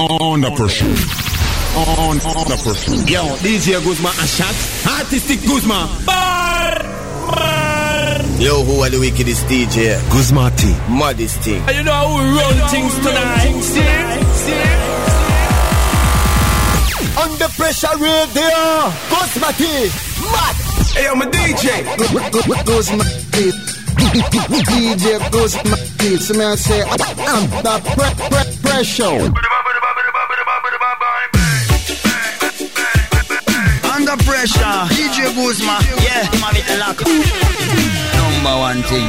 Under pressure. Under pressure. Yo, DJ Guzma a shot. Artistic Guzma. Bar. Yo, who are the wickedest DJ? Guzma T. Modest thing. You know how we run things tonight. Under pressure radio. Guzma T. Mad. Hey, I'm a DJ. Guzma T. DJ Guzma T. So may I say, I'm the pressure. Under pressure, DJ Guzma, yeah, mami te lock. Number one thing,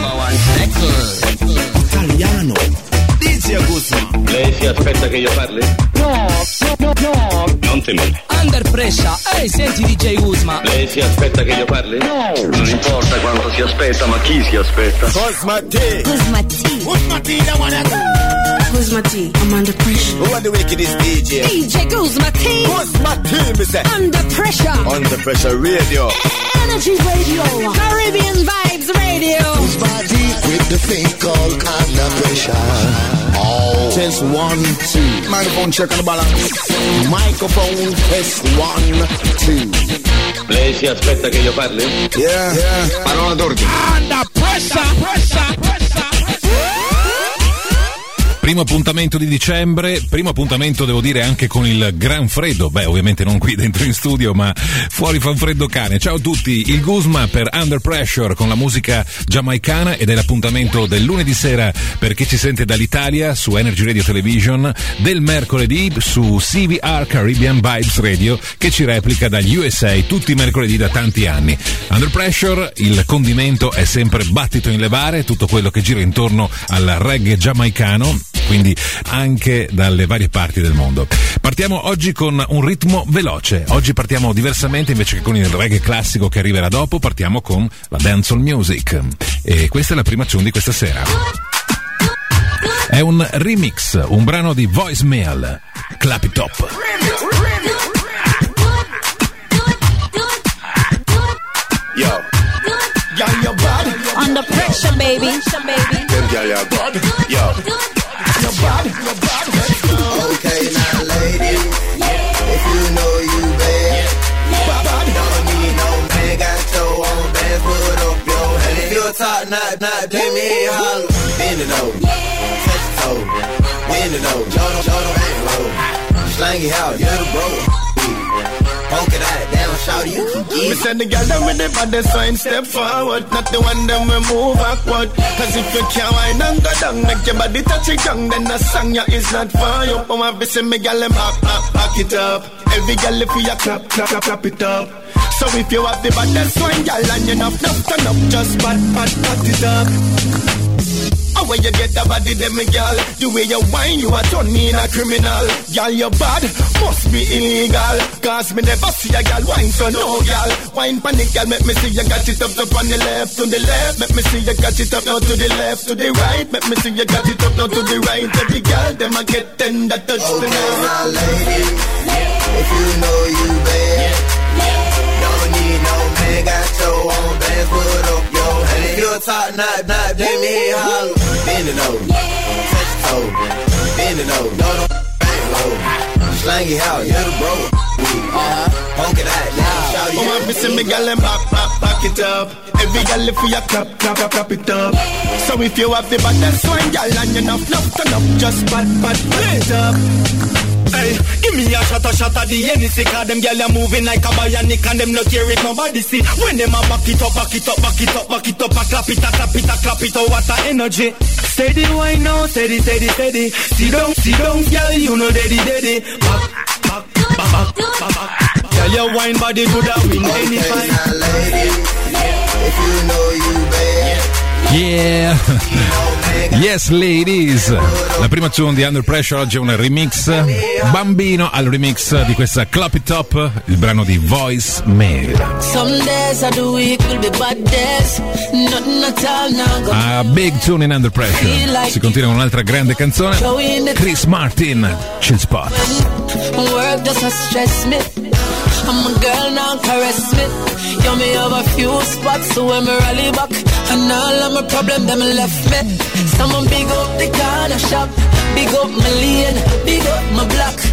Italiano, DJ Guzma. Lei si aspetta che io parli? No. Non temere. Under pressure, ehi, senti DJ Guzma. Lei si aspetta che io parli? No. Non importa quanto si aspetta, ma chi si aspetta? Guzma T. Guzma T. Guzma T, the one that... Guzma T, I'm under pressure. Who are the wickedest DJ? DJ Guzma T. Guzma T, me say. Under pressure. Under pressure radio. Energy radio. Caribbean vibes radio. Guzma T with the thing called under pressure. Oh. Test 1, 2. Microphone check on the balance. Microphone test 1, 2. Lei si aspetta che io parli? Yeah. Parola d'ordine. Under pressure. Primo appuntamento di dicembre, primo appuntamento devo dire anche con il gran freddo, beh ovviamente non qui dentro in studio ma fuori fa un freddo cane. Ciao a tutti, il Guzma per Under Pressure con la musica giamaicana ed è l'appuntamento del lunedì sera per chi ci sente dall'Italia su Energy Radio Television, del mercoledì su CVR Caribbean Vibes Radio che ci replica dagli USA tutti i mercoledì da tanti anni. Under Pressure, il condimento è sempre battito in levare, tutto quello che gira intorno al reggae giamaicano, quindi anche dalle varie parti del mondo. Partiamo oggi con un ritmo veloce. Oggi partiamo diversamente, invece che con il reggae classico che arriverà dopo, partiamo con la dancehall music. E questa è la prima tune di questa sera. È un remix, un brano di Voicemail, Clap It Up. Yo. Girl, your body. Under pressure, baby. Them girl, your body. Yo. Your body. Okay, now ladies, if you know you bad, don't need no man, got your own bands, put up your hand. If you're top not, take me holler. Bend it over, touch your toe, bend it over, show them ain't low. Slang it out, you're the bro. Poke it out, down, shout you can get. Me send the girl them with the body sign, step forward. Not the one them we move backward. Cause if you can't whine and go down, make your body touch it young, then the song ya is not for you. But my visit me girl them back it up. Every girl if you clap it up. So if you have the body swing, girl, and you enough turn up, just pat it up. How when you get the body, them me girl, the way you whine, you a turn me in a criminal. Girl, your bad must be illegal. Cause me never see a girl whine, so no girl. Whine panic, girl, make me see you got it up on the left, to the left. Make me see you got it up now to the left, to the right. Make me see you got it up now to the right. Every girl, them a get tender touch Okay, tonight. now ladies, if you know you bad, don't need no man, got your own bands, put up your hand. If you're top not, take me holler. Bend it over, touch your toe, bend it over, don't bang low. Slang it out, you're the bro. Poke it out, now shout Oh, my visit me girl and back it up. Every girl if you clap it up. So if you have the body swing, girl, and you enough turn up, just pat it up. Hey, give me a shot of the Hennessy, cause them girl are moving like a bionic and them not care if nobody see. When them a back it up, a clap it, what a energy. Steady wine now, steady. Sit down, girl, you know daddy. Back. Girl, your wine body could have win any fight. now ladies, if you know you bad. Yeah, yes ladies. La prima tune di Under Pressure oggi è un remix bambino al remix di questa Clap It Up, il brano di Voicemail. Some days of the week will be bad days. Nothing at all now. A big tune in Under Pressure. Si continua con un'altra grande canzone, Chris Martin, Chill Spot. Work just a stress me. I'm a girl now, caress me. You me have a few spots, so when me rally back, and all of my problem them left me. Someone big up the corner shop, big up my lane, big up my block.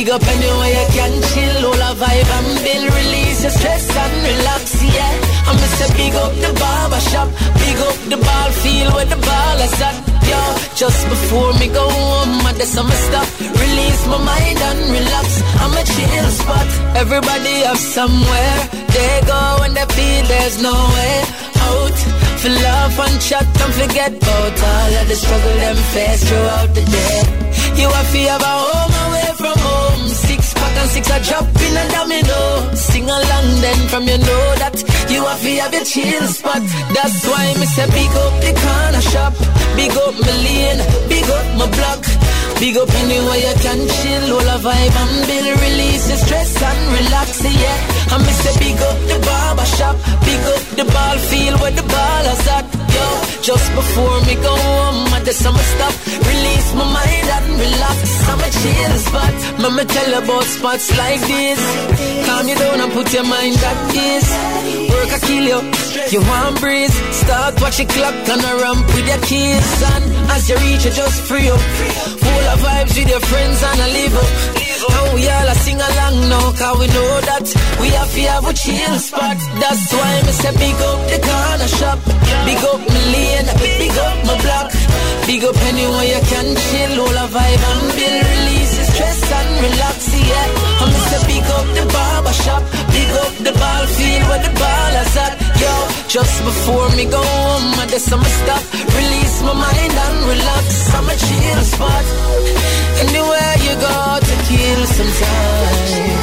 Big up anywhere you can chill, all a vibe and build, release your stress and relax, yeah. I'm say big up the barber shop, big up the ball field where the ball is at, yo. Just before me go home, I do some stuff, release my mind and relax. I'm a chill spot. Everybody have somewhere they go when they feel there's no way out. For love and chat and forget about all of the struggle them face throughout the day. You have to have a home away from home. 6 pack and 6 a drop in a domino. Sing along then from you know that you have to have your chill spot. That's why me say big up the corner shop, big up my lane, big up my block. Big up anywhere you can chill, all a vibe and build, release the stress and relax, yeah. And me say big up the barber shop, big up the ball field where the ball is at, yo. Just before me go home, I do some stuff, release my mind and relax. I'm a chill spot. Mama tell about spots like this. Calm you down and put your mind at ease. Work a kill you, you want breeze. Start watch the clock and a ramp with your keys. And as you reach you just free up. Full of vibes with your friends and a live up. And we all a sing along now, cause we know that we have to have a chill spot. That's why me say big up the corner shop, big up my lane, big up my block. Big up anywhere you can chill, all a vibe and build, release the stress and relax, yeah. And me say big up the barber shop, big up the ball field where the ball is at, yo. Just before me go home, I do some stuff, release my mind and relax. I'm a chill spot. Anywhere you go to kill some time,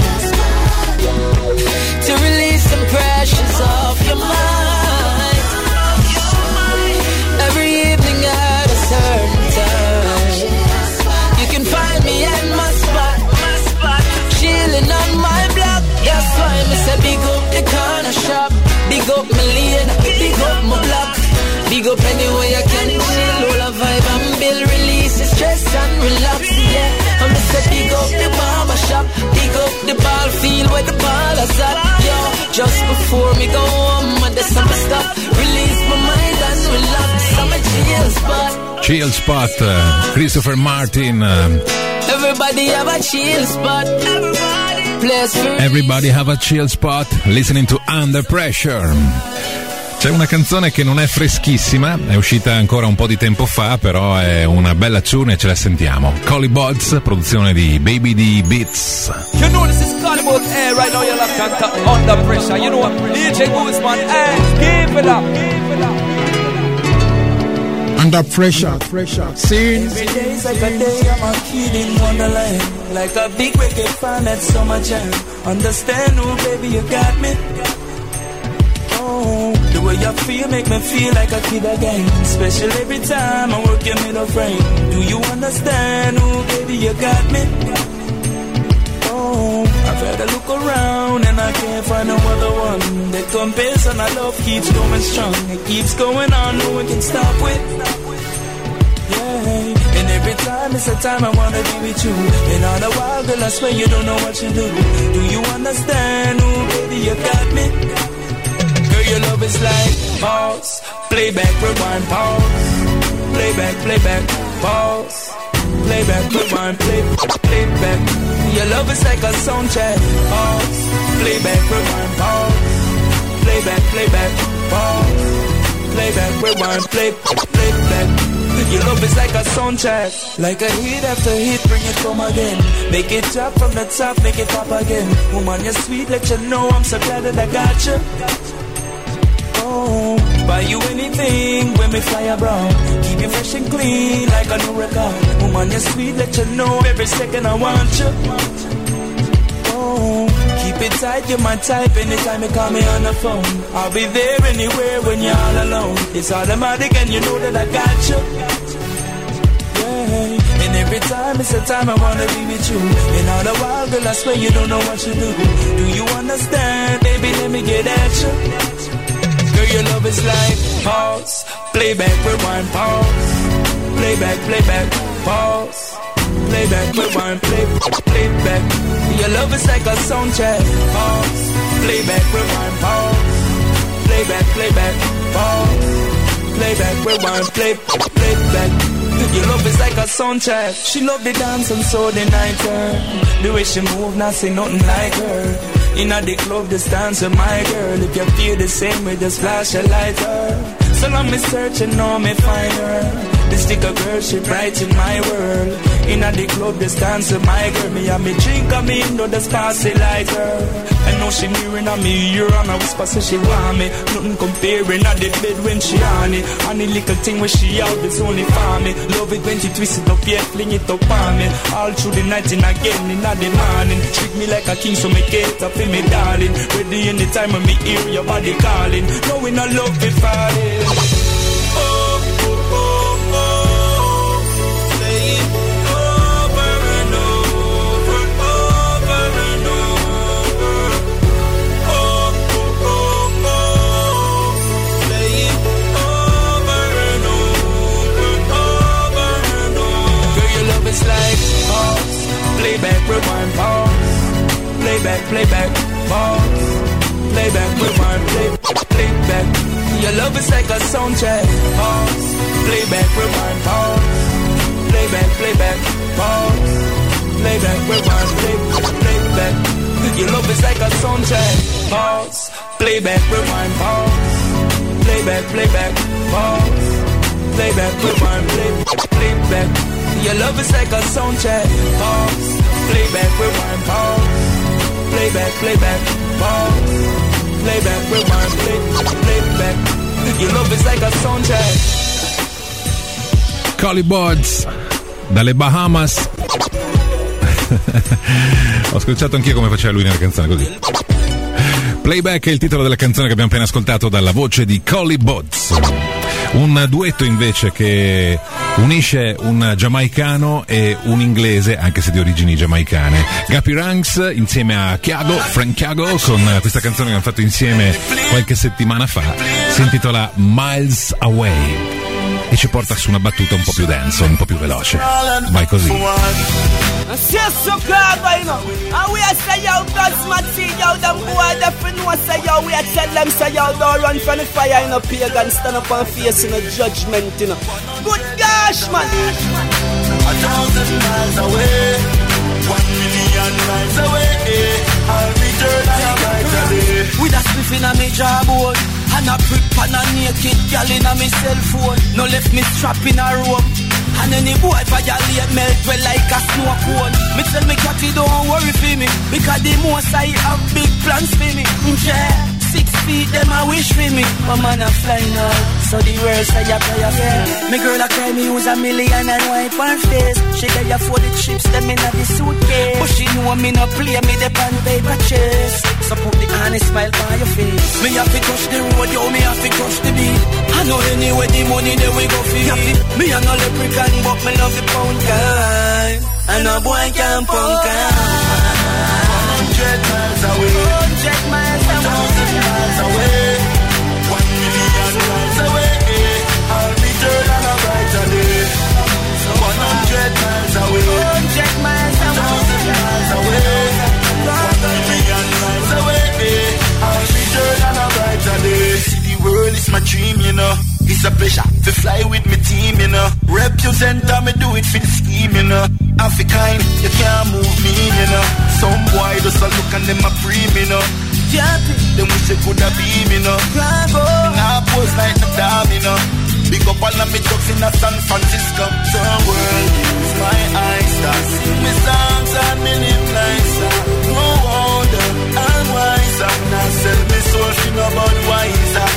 to release some pressures off your mind. Every evening at a certain time, you can find me at my spot, chilling on my block. That's why me say big up the corner shop, big up my lane, big up my block. Big up anywhere you can chill, all a vibe and build, release the stress and relax, yeah. I'm say big up the barber shop, big up the ball field where the ball is at, yo. Just before me go home, I do some stuff, release my mind and relax. I'm a chill spot. Chill spot, Christopher Martin. Everybody have a chill spot. Everybody have a chill spot. Listening to Under Pressure. C'è una canzone che non è freschissima, è uscita ancora un po' di tempo fa, però è una bella tune e ce la sentiamo. Collie Buddz, produzione di Baby D Beats. You know this is Collie Buddz, right now you're locked on Under Pressure. You know what? DJ Guzman, give it up. Under pressure, scene. Every day's like a day, I'm a kid in Wonderland. Like a big reggae fan at Summer Jam. Understand, oh baby, you got me. Oh, the way you feel make me feel like a kid again. Special every time I work your middle frame. Do you understand? Oh, baby, you got me. Oh, I've had a look around and I can't find no other one that compares, and our love keeps going strong. It keeps going on, no one can stop with. Yeah, and every time it's a time I wanna be with you. And all the while, girl, I swear you don't know what you do. Do you understand? Oh, baby, you got me. Your love is like pause, playback, rewind, pause, playback, pause, playback, rewind, playback. Your love is like a soundtrack, pause, playback, rewind, pause, playback, pause, playback, rewind, playback. Your love is like a soundtrack, like a hit after hit, bring it home again. Make it drop from the top, make it pop again. Woman, you're sweet, let you know I'm so glad that I got you. Buy you anything when me fly abroad. Keep you fresh and clean like a new record. Woman, you're sweet, let you know every second I want you. Oh, keep it tight, you're my type. Anytime you call me on the phone, I'll be there anywhere when you're all alone. It's automatic and you know that I got you. Yeah, and every time it's a time I wanna be with you. And all the while, girl, I swear you don't know what you do. Do you understand, baby? Let me get at you. Girl, your love is like pause, playback, rewind, pause, playback, pause, playback, rewind, playback. Your love is like a soundtrack, pause, playback, rewind, pause, playback, pause, playback, rewind, playback. Your love is like a soundtrack. She love the dance and so the night her. The way she move, not say nothing like her. Inna the club, just dance with my girl. If you feel the same way, just flash a lighter. So long me search and now me find her. The sticker girl, she bright in my world. Inna the club, just dance with my girl. Me and me drink and me know just pass it lighter. I know she nearing on me ear and I whisper say she want me. Nothing comparing at the bed when she on it. And the little thing when she out is only for me. Love it when she twist it up, yeah, fling it up on me. All through the night and again in the morning. Treat me like a king so me get up in me darling. Ready anytime when me hear your body calling. Knowing I love it falling. Playback, rewind, pause. Playback, pause. Playback, rewind, playback. Your love is like a soundtrack. Pause. Playback, rewind, pause. Playback, pause. Playback, rewind, playback. Your love is like a soundtrack. Pause. Playback, rewind, pause. Playback, pause. Playback, rewind, playback. Your love is like a soundtrack. Pause. Playback, rewind, pause. Playback, pause. Playback, rewind, playback. Your love is like a soundtrack. Collie Buddz dalle Bahamas. Ho ascoltato anch'io come faceva lui nella canzone, così. Playback è il titolo della canzone che abbiamo appena ascoltato dalla voce di Collie Buddz. Un duetto invece che unisce un giamaicano e un inglese, anche se di origini giamaicane. Guppy Ranks insieme a Frank Chiago, con questa canzone che hanno fatto insieme qualche settimana fa. Si intitola Miles Away e ci porta su una battuta un po' più densa, un po' più veloce. Vai così. So clever, you know. And we are say, yo, Guzman, see, yo, them boy, definitely know, say, yo, we are tell them, say, yo, don't run from the fire, you know, pagan, stand up and face, you know, judgment, you know. Good gosh, man. 1,000 miles away, 1,000,000 miles away, I'll return on a brighter day. With a spliff in a me jawbone, and a prip and a naked gal in a me cell phone. No left me strap in a room. And any boy violate melt well like a snow cone. Me tell me catty don't worry for me, because the most I have big plans for me. Yeah, 6 feet them I wish for me, but man I fly now, so the world say I play fair. Me girl I cry me use $1 million and wipe her face. She get for the chips them in the suitcase, but she know me no play me the pan paper chase. So put the honest smile on your face. Me have to touch the road, yo, me have to touch the beat. I know anyway the money that we go for it. Me a no leprechaun, but me love the pound kind. And no boy can punk kind. 100 miles away, 100 miles away, 1,000 miles away, 1,000,000 miles away, I'll return on a brighter day. 100 miles away, 100 miles away, 1,000 miles away, 1,000,000 miles away, I'll return on a brighter day. See, the world is my dream, you know. It's a pleasure to fly with me team, you know. Represent me do it for the scheme, you know. African, you can't move me, you know. Some boy just a look and them a dream, you know. Them wish they could have been, you know. Now pose like the dam, you know. Big up all of me jokes in a San Francisco. The world is my eyes, sing me songs and me live nicer. No older and wiser. Now sell me soul for no Budweiser.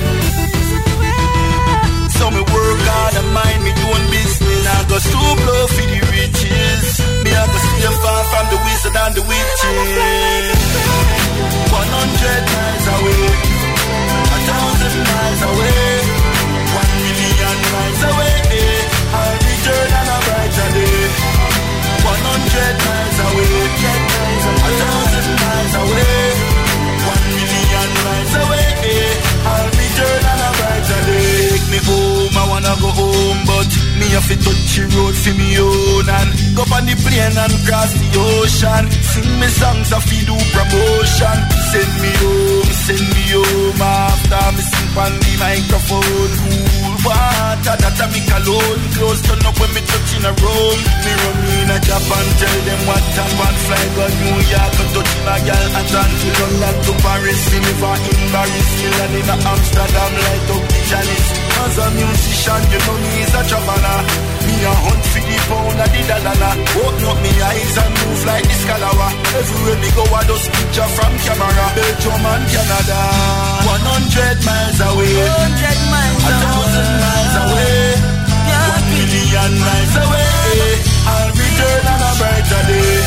So me work hard and mind me doing business. I go so blow for the riches. Me I go stay far from the wizard and the witches. 100 miles away, 1,000 miles away, 1,000,000 miles away, I'll return on a brighter day. 100 miles away, 1,000 miles away, 1,000,000 miles away, I'll return on a brighter day. Take me home, I wanna go home, but me have to touch the road for me own and go on the plane and cross the ocean. Sing me songs of you do promotion. Send me home after me sing on the microphone. Cool water that I make alone. Close turn up when me touch in a room. Me run in a Japan, tell them what happen. Fly go New York, go touch in a girl Atlantic. London to Paris, see me for Paris, Milan in a Amsterdam, light up the Janice. As a musician, you know me is a traveler. Me a hunt for the pound of the dollar. Open up me eyes and move like the Scalawa. Everywhere me go, I just picture from camera. Belgium and Canada, 100 miles away, 100 miles away, 1,000 miles away, 1 million miles away. I'll return on a brighter day.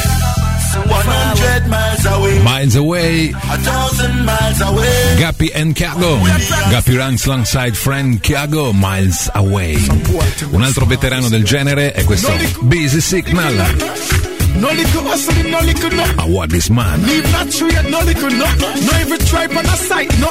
100 miles away, Miles Away, 1,000 miles away. Guppy and Chiago. Guppy runs alongside friend Chiago, Miles Away. Un altro veterano del genere è questo Busy Signal. No liquor hustling, no liquor, no. I want this man. Leave not trade, no liquor, no. No every tribe on a site, no.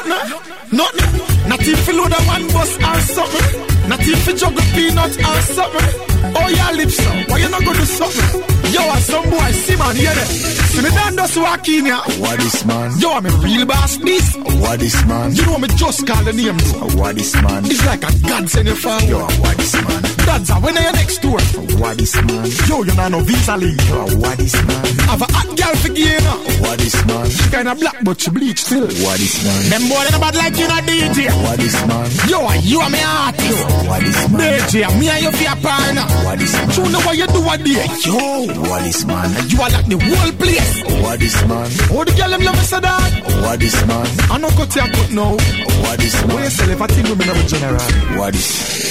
Not if you load a one bus or something. Not if you juggle peanut or something. Oh, your lips, so why you not gonna do something? Yo, as some boy, see man, hear that. See me down just walk in here. What is man? Yo, I'm a real boss, this. What is man? You know me just call the name, though. What is man? It's like a God send you forward. Yo, what is man? Dad's when are you next door? What is man? Yo, you know no visa leave. Yo, what is man? Have a hot girl for you now. What is man? She kinda black but she bleach still. What is man? Them boy they bad like you not DJ. What is man? Yo, you are me artist. What is man? DJ, me and you for your partner. What is man? You know what you do a day. Yo, what is man? You are like the whole place. What is man? Oh, the girl them love me so that. What is man? I no cut your cut now. What is man? When you sell everything with me now general. What is?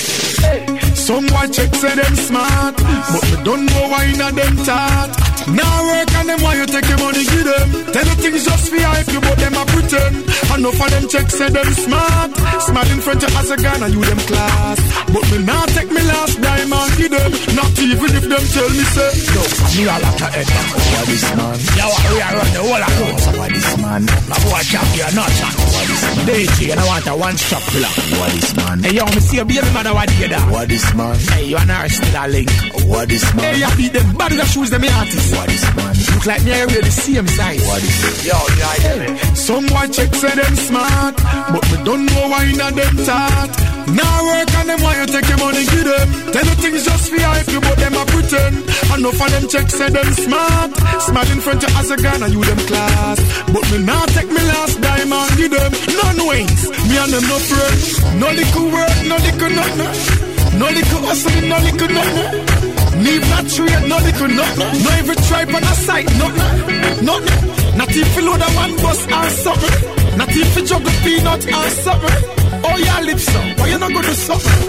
Some boy check say them smart, but me don't know why not them tart. Now work on them why you take your money give them. Tell the things just for hype you but them a pretend. Enough of them check say them smart. Smart in front of as a gun and you them class. But me not take me last dime and give them. Not even if them tell me say no, me a like a head. What is man? Yo, we are run the whole of those. What is man? My boy champion not chat. What is man? DJ and I want a one-stop killer. What is man? Hey yo, me see a baby mother what you that. What is man? Hey, you and her still a link. What is man? Hey, you beat them body that shoes them artists. What is man? Look like me and we the same size. What is it? Yo, yeah. Some boy check say them smart, but me don't know why not them tart. Now work on them why you take your money give them. Tell the things just for hype you but them a pretend. Enough of them check say them smart. Smart in front of as a gun and you them class. But me not take me last dime and give them. None wings, me and them no friends. No little work, no little nothing. No little hustling, no little nothing. Leave not trade, no little nothing. No every tribe on a site, nothing. Not if you load a one bus or something. Not if you juggle peanut or something. Oh, your lips up, why you not gonna do something?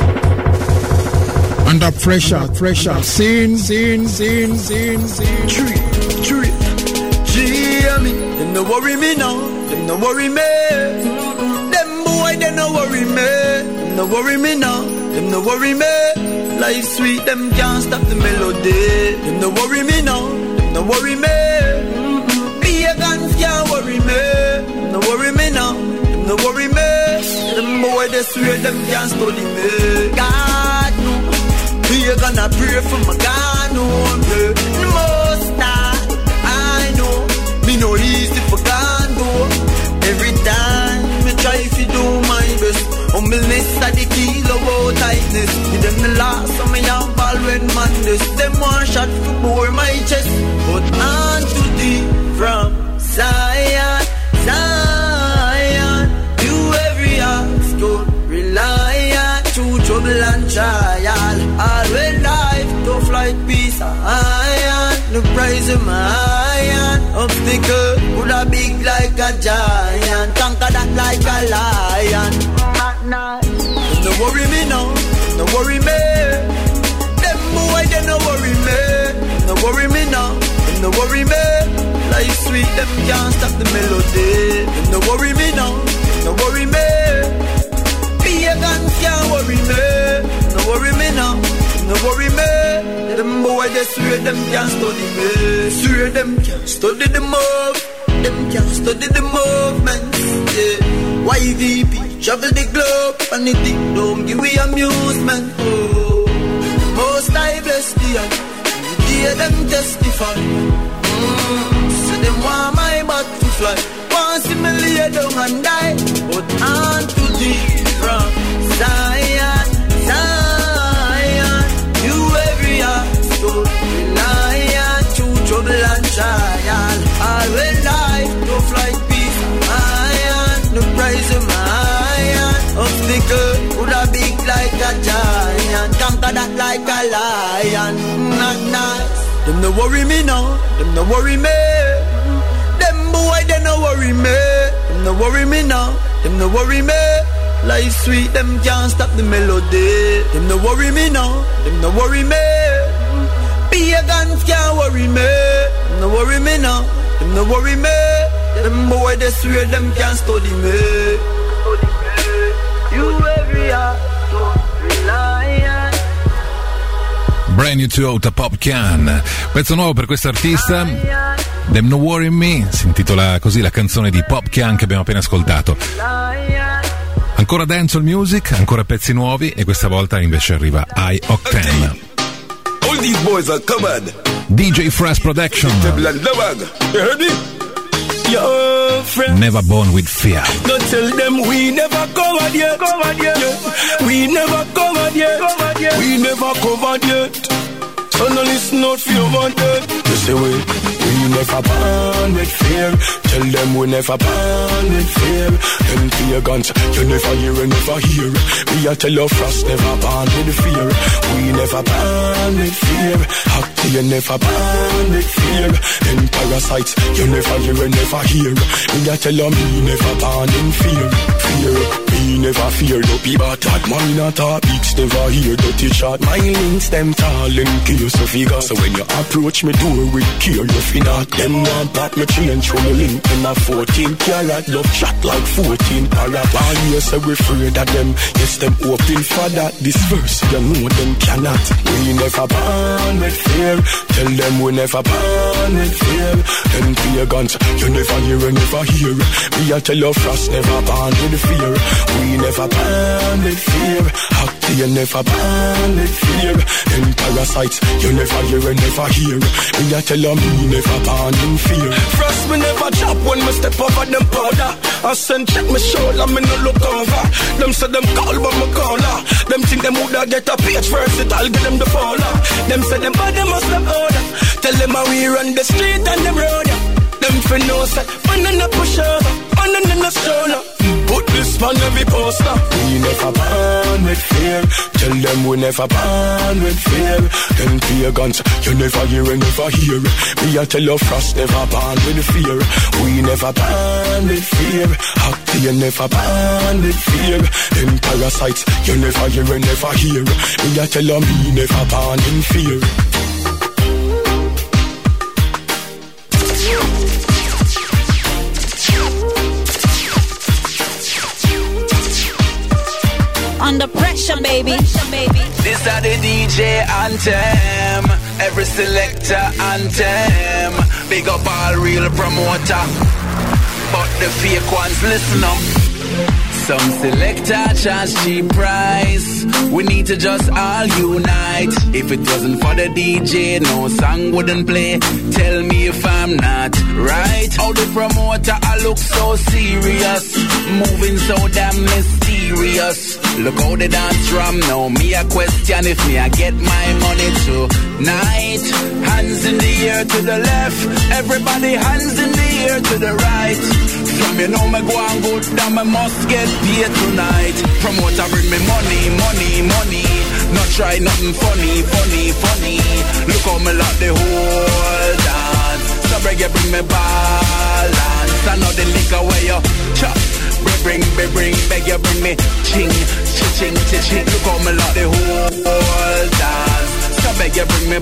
Under pressure. Scene. Tree. Hear me. Them no worry me now. Them no worry me. Them boy, they no worry me. Them no worry me now. Them no worry me. Life sweet, them can't stop the melody. Them no worry me now. Them no worry me. Pagans can't worry me. Them no worry me now. Them no worry me. Them boy, they swear them can't study me. God no. We gonna pray for my God no. The most I know. Me no easy for God no. Every time me try to do my best. Humbleness are the key, love out tightness. Give them the last, so me have ball when madness. Them one shot to bore my chest. But on to thee from Zion. Do every obstacle, rely on true trouble and trial. All when life, tough like peace, iron. The price of my iron. Obstacle, could have big like a giant. Conquer that like a lion. Them no worry me now, no worry me. Them boy they no worry me, no worry me now, them no worry me. Life sweet, them can't stop the melody. Them no worry me now, no worry me. Pagans can't worry me, no worry me now, no worry me. Them boy they swear them can't study me, swear them can't study the move, them can't study the movements. Yeah. YVP, travel the globe, and the thing don't give me amusement. Oh, most I bless the end, hear them testify. So them want my butt to fly, want see me lay down and die. But on to thee from Zion. all when life tough like peace. Iron, the price of my iron. Obstacle would have big like a giant. Conquer that like a lion. Not nice. Them no worry me now. Them no worry me. Them boy they no worry me. Them no worry me now. Them no worry me. Life sweet, them can't stop the melody. Them no worry me now. Them no worry me. Pagans can't worry me. Them no worry me now. Them no worry me. Them boy they swear them can't study me. You every hour, don't rely on. Brand New 2 Pop Can, pezzo nuovo per questo artista. Them No Worry Me, si intitola così la canzone di Pop Can che abbiamo appena ascoltato. Ancora dancehall music, ancora pezzi nuovi e questa volta invece arriva High Octane. All these boys are covered. DJ Fresh Production. You heard me? Yo, friend. Never Born with Fear. Don't tell them we never covered yet. Yeah. We never covered yet. We never covered yet. So no listen out for your wanted. You say we never born with fear. Tell them we never born with fear. Them pagans, you never hear and never hear. Me I tell you frost never born with fear. We never born with fear. Acty you never born with fear. Them parasites, you never hear and never hear. Me I tell you me never born in fear. Fear, me never fear. No people that mine not topics never hear. Dirty shot, my links them tall and kill. So figure, so when you approach me door with care, you feel not them want that me change from your link in a 14 carat love chat like 14 para. While you say we afraid of them, yes them open for that. This verse you know them cannot. We never born with fear. Tell them we never born with fear. Them pagans, you never hear and never hear. Me I tell you frost never born with fear. We never born with fear. Acty you never born with fear. Them parasites. You never hear and never hear. Me I tell you me never born in fear. Frost me never drop when me step over them powder. I send check me shoulder, me no look over. Them say them call but me caller. Them think them woulda get a page first, it I'll get them the follow. Them say them body must have order. Tell them how we run the street and them road. Them fi know say, man and a push over, man and a stroller. Put this on every poster. We never born with fear. Tell them we never born with fear. Them pagans, you never hear and never hear. Me I tell you frost never born with fear. We never born with fear. Acty you never born with fear. Them parasites, you never hear and never hear. Me I tell you me never born in fear. Under pressure, baby. This are the DJ anthem. Every selector anthem. Big up all real promoter. But the fake ones, listen up. Some selector charge cheap price. We need to just all unite. If it wasn't for the DJ, no song wouldn't play. Tell me if I'm not right. How the promoter, I look so serious. Moving so damn mysterious. Look how the dance drum now. Me a question if me I get my money tonight. Hands in the air to the left. Everybody hands in the air to the right. From you know me go and good, damn I must get paid tonight. Promoter bring me money, money, money. Not try nothing funny, funny, funny. Look how me lock the whole dance. So beg you bring me balance. I know the liquor where you chop. Bring, beg you bring me ching, ching, ching. Look how me lock the whole dance. So beg you bring me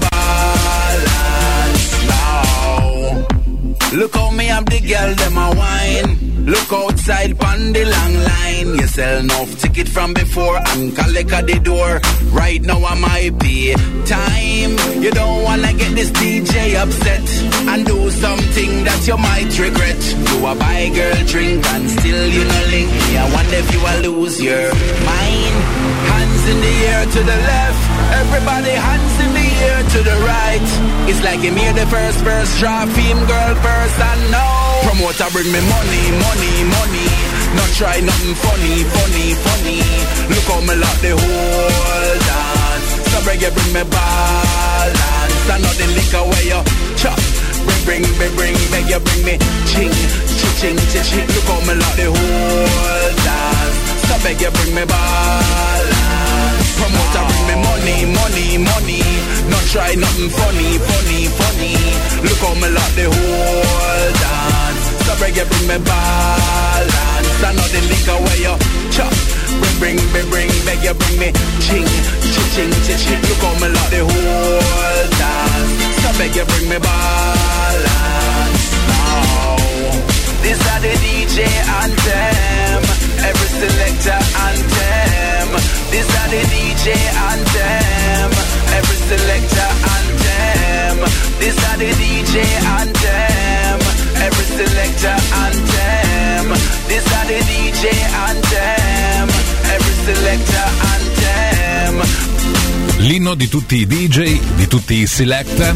balance now. Look how me have the girl, them a wine. Look outside pon the long line. You sell enough ticket from before and collect at the door. Right now I might pay time. You don't wanna get this DJ upset and do something that you might regret. Do a buy girl drink and still you no link me. I wonder if you will lose your mind. Hands in the air to the left. Everybody hands in the air to the right. It's like you made the first draw. Fame girl first and now promoter bring me money, money, money. Not try nothing funny, funny, funny. Look how me lock the whole dance. So beg you bring me balance. I know the liquor where you chop. bring you bring me ching, ching, ching. Look how me lock the whole dance. So beg you bring me balance. Promoter bring me money. Not try nothing funny. Look how me lock the whole dance. So beg you bring me balance. I know the liquor where you chop. Bring, beg you bring me ching, ching. Look how me lock the whole dance. So beg you bring me balance. Now, this are the DJ anthem. Every selector anthem. This are the DJ anthem. Every selector anthem. This are the DJ anthem. Every selector anthem. This are the DJ anthem. Every selector anthem. L'inno di tutti i DJ, di tutti i selecta.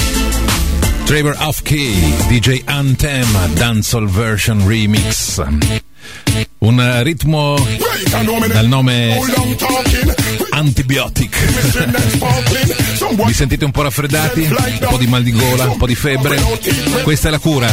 Trevor Off-Key, DJ Anthem, Dancehall Version Remix. Un ritmo dal nome Antibiotic. Vi sentite un po' raffreddati? Un po' di mal di gola? Un po' di febbre? Questa è la cura.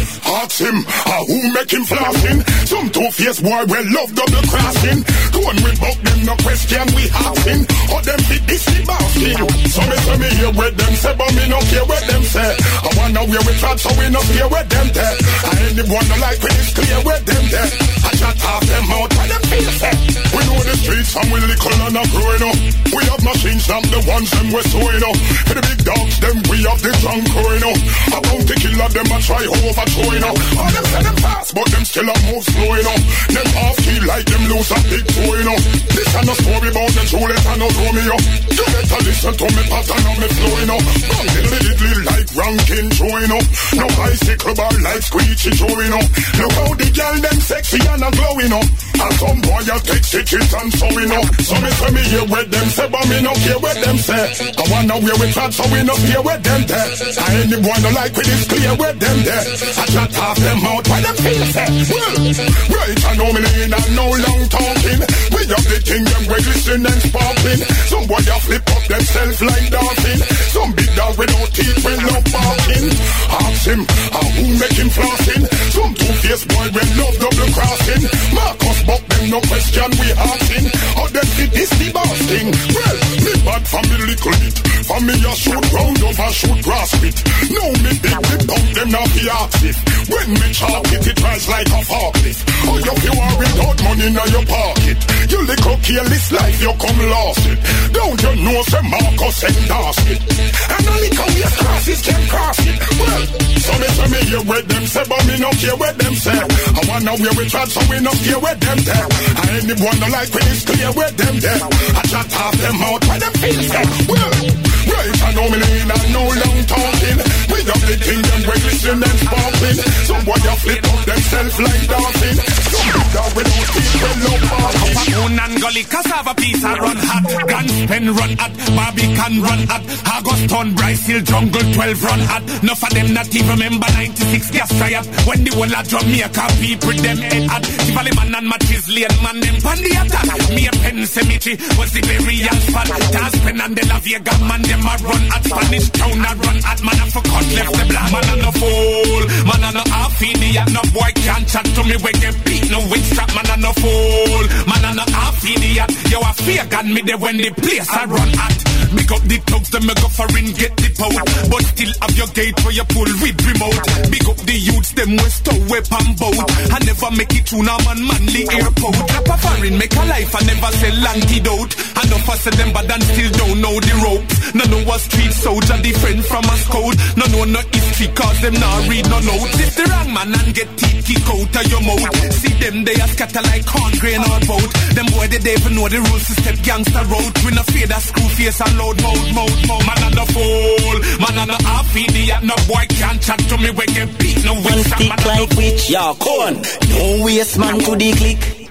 Ask him, who make him flossing? Some two-faced boy will love double crossing. Go on with buck them, no question we asking. How them fit this the basking? So me hear what them say, but me no care what them say. I wanna where we try, so we no care what them say. I anyone no like when it's clear what them say. I shut off them out when them feel set. We know the streets and we little and a growing up. We have machines, not the ones them we're sewing up. For the big dogs, them we have the strong growing up. I want to kill them, I try overthrowing up. All them say them fast, but them still a move slow enough. Them off-key like them lose a big toe enough. This ain't no story about the Juliet and no Romeo. You better listen to me pattern and me flow enough. Bang diddly like ranking showing up. No bicycle bar like Squeegee showing up. Look how the girl them sexy and a glowing up. And some boy a take stitches and sewing up. So me hear what them say, but me no care what them say. I wanna wear we trap, so we no care what them there. I anyone no like with this clear what them there. I shut off them out when them feel set. Well, right, I know me lean and no long talking. We have the thing them we glisten and sparkling. Some boy a flip up themselves like dancing. Some big dog without teeth will love barking. Ask him, who make him flossing? Some two-faced boy will love double crossing. Marcus Buck them no question we asking. How them fit this the boss thing? Well, me bad for me little bit. For me a shoot round over shoot grass pit. No me big me pump them now be active. When me chalk it, it rise like a forklift. Oh, you are without money in your pocket. You little careless life, you come lost it. Don't you know say Marcus endorse it? And only come your crosses can cross it. Well, so me hear what them say, but me no care what them say. I wanna wear we try, so we no care what them say. I anyone no like when it's clear what them there. I shut off them out when them feel say. Well, right, I know me lean and no long talking. We have the thing them we listen and sparkling. Some boy a flip up themselves like dancing. Some big dog without teeth will love barking. Moon and gully, cassava piece a run hot. Gunspen run hot, Barbican run hot. Auguston, Bryce Hill, Jungle 12 run hot. Enough of them not even remember 96 gas riot. When the whole of Jamaica people them head hot. Tivoli man and Matches Lane man them pan the attack. Me a Penn Cemetery was the burial spot. Taspen and De La Vega man them a run hot. Spanish town a run hot. Man a for cut left the black. Man a no fool, man a no half idiot. No boy can't chat to me when get beat. No wing strap, man a no fool. Man a no half idiot. Yo a fear got me there when the place I run hot. Big up the thugs, them me go foreign get the power. But still have your gate where you pull with remote. Big up the youths, them west to weapon boat. I never make it to Naman Manly Airport. Drop a foreign, make a life, I never sell antidote. I know for say them bad and still don't know the ropes. No know what street soldier different from a code. No know no history cause them not read no notes. If the wrong man and get teeth kick out of your mouth. See them they a scatter like corn grain or boat. Them boy they even know the rules to step gangster road. We no fear that screw face and loud mouth. Man a no fool, man a no half idiot. No boy can't chat to me when get beat. No one stick like witch, yo, come on. No waste man to the click.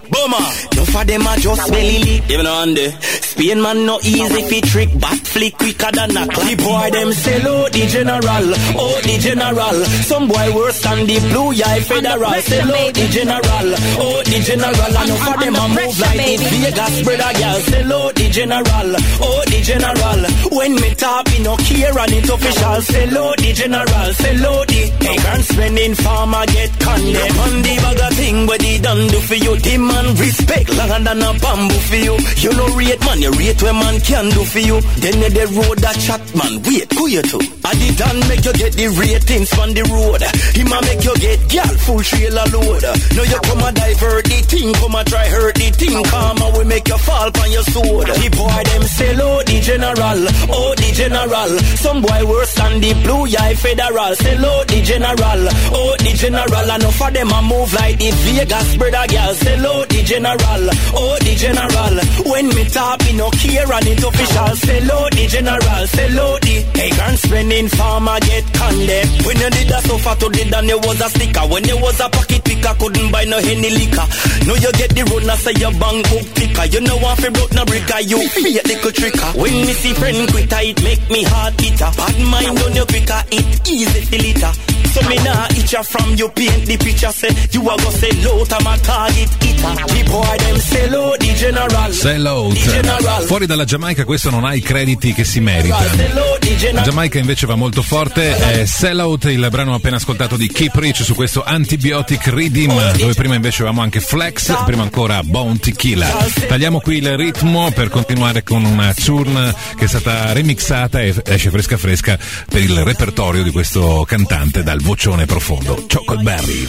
Boomer. No for them a just belly leap. Even on the Spain man no easy fi trick. Back flick quicker than a clap. The boy them sell out the general. Oh the general. Some boy worse than the blue eye federal. Sell out the general. Oh the general. And no for them a move like the Vegas brother girl. Sell out the general. Oh the general. When me talk me no care and it official. Sell out the general. Sell out the. Hey can't spending farmer get condemned. On the bag of thing where they done do for you. The man respect longer than a bamboo for you. You no rate man, you rate what man can do for you. Then you the road that chat man, wait, who you to? I did done make you get the ratings on the road. Him a make you get girl full trailer load. Now you come a divert the thing, come a try hurt the thing. Karma will make you fall on your sword. The boy them sell out the general, oh the general. Some boy worse than the blue eye federal. Sell out the general, oh the general. Enough of them a move like the Vegas brother girl. Sell out the general, oh the general. When me talk me no care and it official. Sell out the general, sell out the. Hey can't spending farmer get condemned. When you did a sofa to did and you was a sticker. When you was a pocket picker couldn't buy no any liquor. Now you get the road now say your bank book picker. You know want fi broke no bricker. You fear little tricker. When me see friend quitter it make me heart bitter. Bad mind on your quicker it easy feel it. So me nah itch ya from you paint the picture. Say you a go sell out I'm a target hitter. The boy them sell out the general. Sell out. Fuori dalla Giamaica questo non ha i crediti che si merita. La Giamaica invece va molto forte. È Sell Out, il brano appena ascoltato di Keep Rich su questo Antibiotic Redeem, dove prima invece avevamo anche Flex, prima ancora Bounty Killer. Tagliamo qui il ritmo per continuare con una tune che è stata remixata e esce fresca fresca per il repertorio di questo cantante dal vocione profondo, Chocolberry.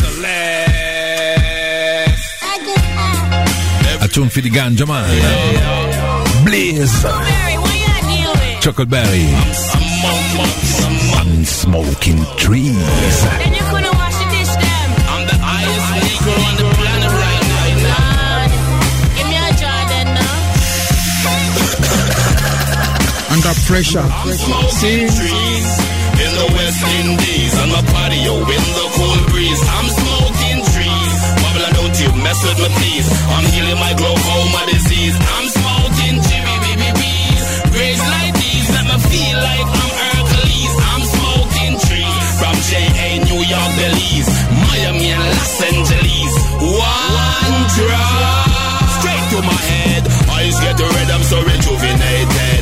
A tune fi di Ganja Man, Bliss, Chocolberry, I'm smoking trees. And you couldn't wash the dish them. I'm the highest Negro on the planet right now. Give me a Jordan now. Under pressure. I'm smoking trees in the West Indies on my patio in the cool breeze. I'm smoking trees. Babylon, don't you mess with me, please. I'm healing my glaucoma disease. I'm smoking GBBBBs. Grades like these let me feel like I'm Hercules. I'm smoking trees from J.A. New York, Belize, Miami and Los Angeles. One drop straight to my head. Eyes get red, I'm so rejuvenated.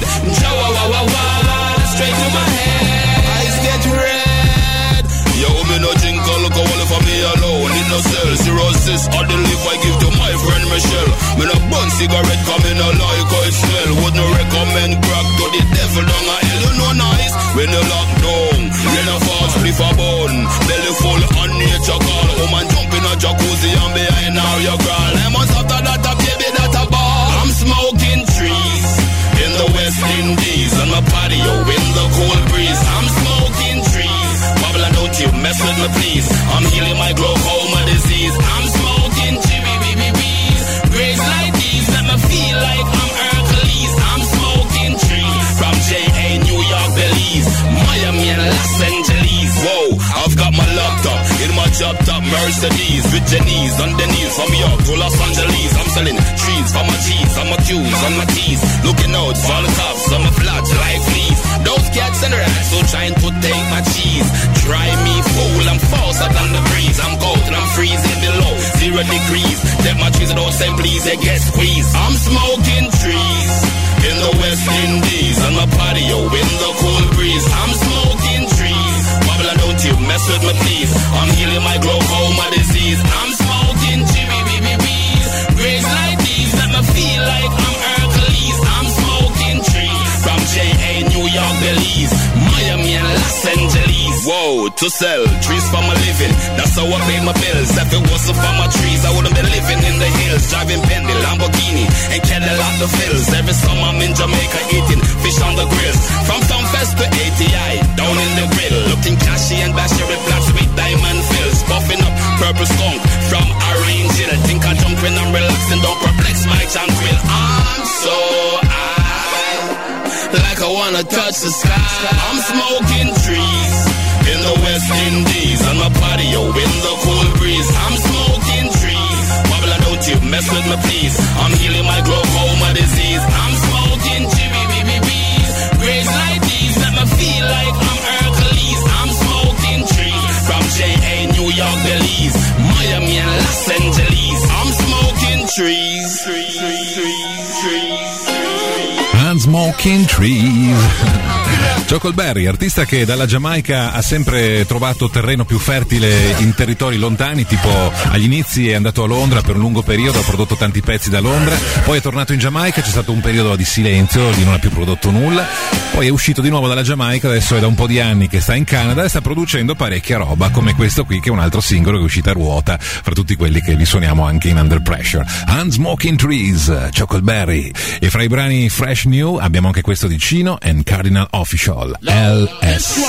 Straight to my head. Eyes get red. Yo, me no drink alcohol for me alone. It no sell cirrhosis or the live I give to my friend Michelle. Me no bun cigarette coming no like how it smell. Would no recommend crack to the devil down a hell. You know nice when you lock down. Then a fast spliff a bone. Belly full on nature call. Woman jump in a jacuzzi and behind her you crawl. And months after that a baby that a ball. I'm smoking trees in the West Indies on my patio in the cool breeze. I'm smoking trees. Babylon, don't you mess with me, please. I'm healing my glaucoma disease. I'm smoking GBBBBs. Grades like these let me feel like I'm Hercules. I'm smoking trees from J.A. New York, Belize, Miami and Los Angeles. Whoa, I've got my laptop in my chopped up Mercedes with Janice on the knees from York to Los Angeles. I'm selling trees for my cheese, on my Q's, on my T's. Looking out for the cops, on my flats like fleas. Those cats and rats who trying to take my cheese. Try me, fool, I'm faster than the breeze. I'm cold and I'm freezing below 0 degrees. Take my trees don't say please, they get squeezed. I'm smoking trees in the West Indies on my patio in the cool breeze. I'm smoking trees. Babylon, don't you mess with me, please. I'm healing my glaucoma disease. I'm smoking GBBBBs. Grades like these let me feel like I'm Hercules. I'm smoking trees from J.A. New York, Belize, Miami and Los Angeles. Whoa, to sell trees for my living. That's how I pay my bills. If it wasn't for my trees, I wouldn't be living in the hills, driving Bentley, Lamborghini, and Cadillac the fills. Every summer I'm in Jamaica eating fish on the grills. From Stonefest to ATI, down in the grill, looking cashy and bashy with blacks with diamond fills. Puffing up purple skunk from Orange Hill. Think I jump when I'm relaxing, don't perplex my tranquil. I'm so high, like I wanna touch the sky. I'm smoking trees in the West Indies on my patio in the cool breeze. I'm smoking trees. Babylon, don't you mess with me, please. I'm healing my glaucoma disease. I'm smoking GBBBs. Graves like these let me feel like I'm Hercules. I'm smoking trees from JA, New York, Belize, Miami and Los Angeles. I'm smoking trees. I'm smoking trees. Chuckleberry, artista che dalla Giamaica ha sempre trovato terreno più fertile in territori lontani, tipo agli inizi è andato a Londra per un lungo periodo, ha prodotto tanti pezzi da Londra, poi è tornato in Giamaica, c'è stato un periodo di silenzio, lì non ha più prodotto nulla, poi è uscito di nuovo dalla Giamaica, adesso è da un po' di anni che sta in Canada e sta producendo parecchia roba, come questo qui che è un altro singolo che è uscito a ruota fra tutti quelli che vi suoniamo anche in Under Pressure. Unsmoking Trees, Chuckleberry. E fra i brani Fresh New abbiamo anche questo di Chino and Cardinal Official. LS.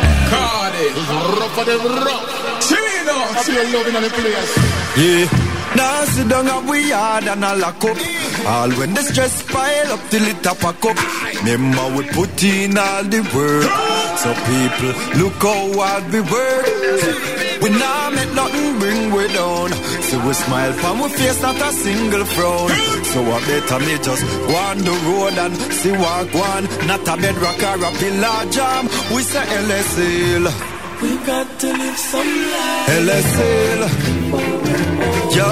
Yeah. Now sit down and we hard and I lock up. All when the stress pile up till it a pack up. Remember we put in all the work. So people look how hard we work. We nah make nothing bring we down. So we smile from we face not a single frown. So I better me just go on the road and see what one. Not a bedrock or a pillar jam. We say LSL. We got to live some life. LSL. Yo,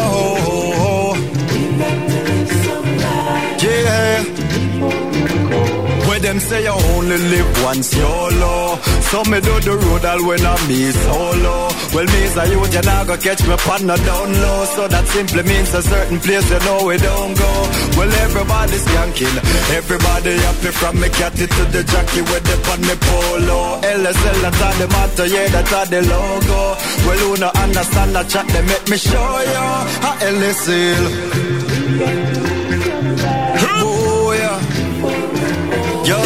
yeah. Where them say you only live once, YOLO. So me do the road all when I me solo. Well, me is a youth, you not gonna catch me pan no down low. So that simply means a certain place you know we don't go. Well, everybody's yanking, everybody happy from me catty to the jockey with the pan me polo. LSL, that's all the matter, yeah, that's all the logo. Well, who no understand that chat, they make me show you how LSL. Oh, yeah. Yo.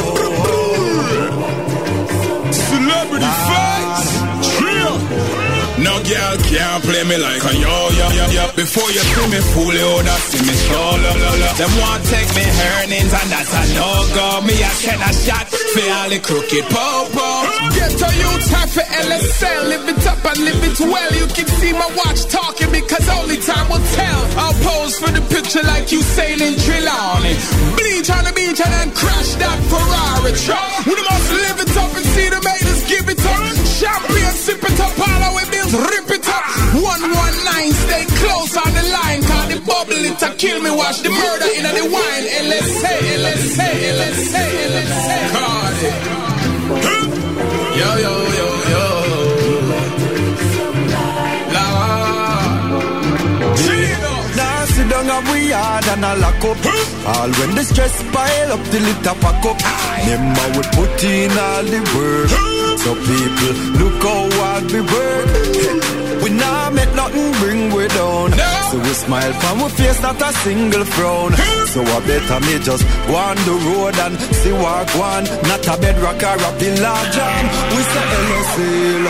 Celebrity fights. Chill. No girl can't play me like a yo. Before you see me fool you, that see me solo. Them want take me earnings and that's a no-go. Me a send a shot for all the crooked popo. Get to you time for LSL. Live it up and live it well. You can see my watch talking because only time will tell. I'll pose for the picture like you sailing Trelawney. Bleach on the beach and then crash that Ferrari truck. We must live it up and see the haters give it up. Champagne, sip it up, all our bills, rip it up. 119, stay close on the line. Cause the bubble it a kill me, watch the murder in the wine. LSA. Cardi. Yo. Now sit down and we hard and I lock up. All when the stress pile up till it a pack up. Remember we put in all the work. So people look how hard we work. We nah make nothing bring we down. So we smile from we face not a single frown. So I better me just go on the road and see what one. Not a bedrock or a pillar jam. We say LSL.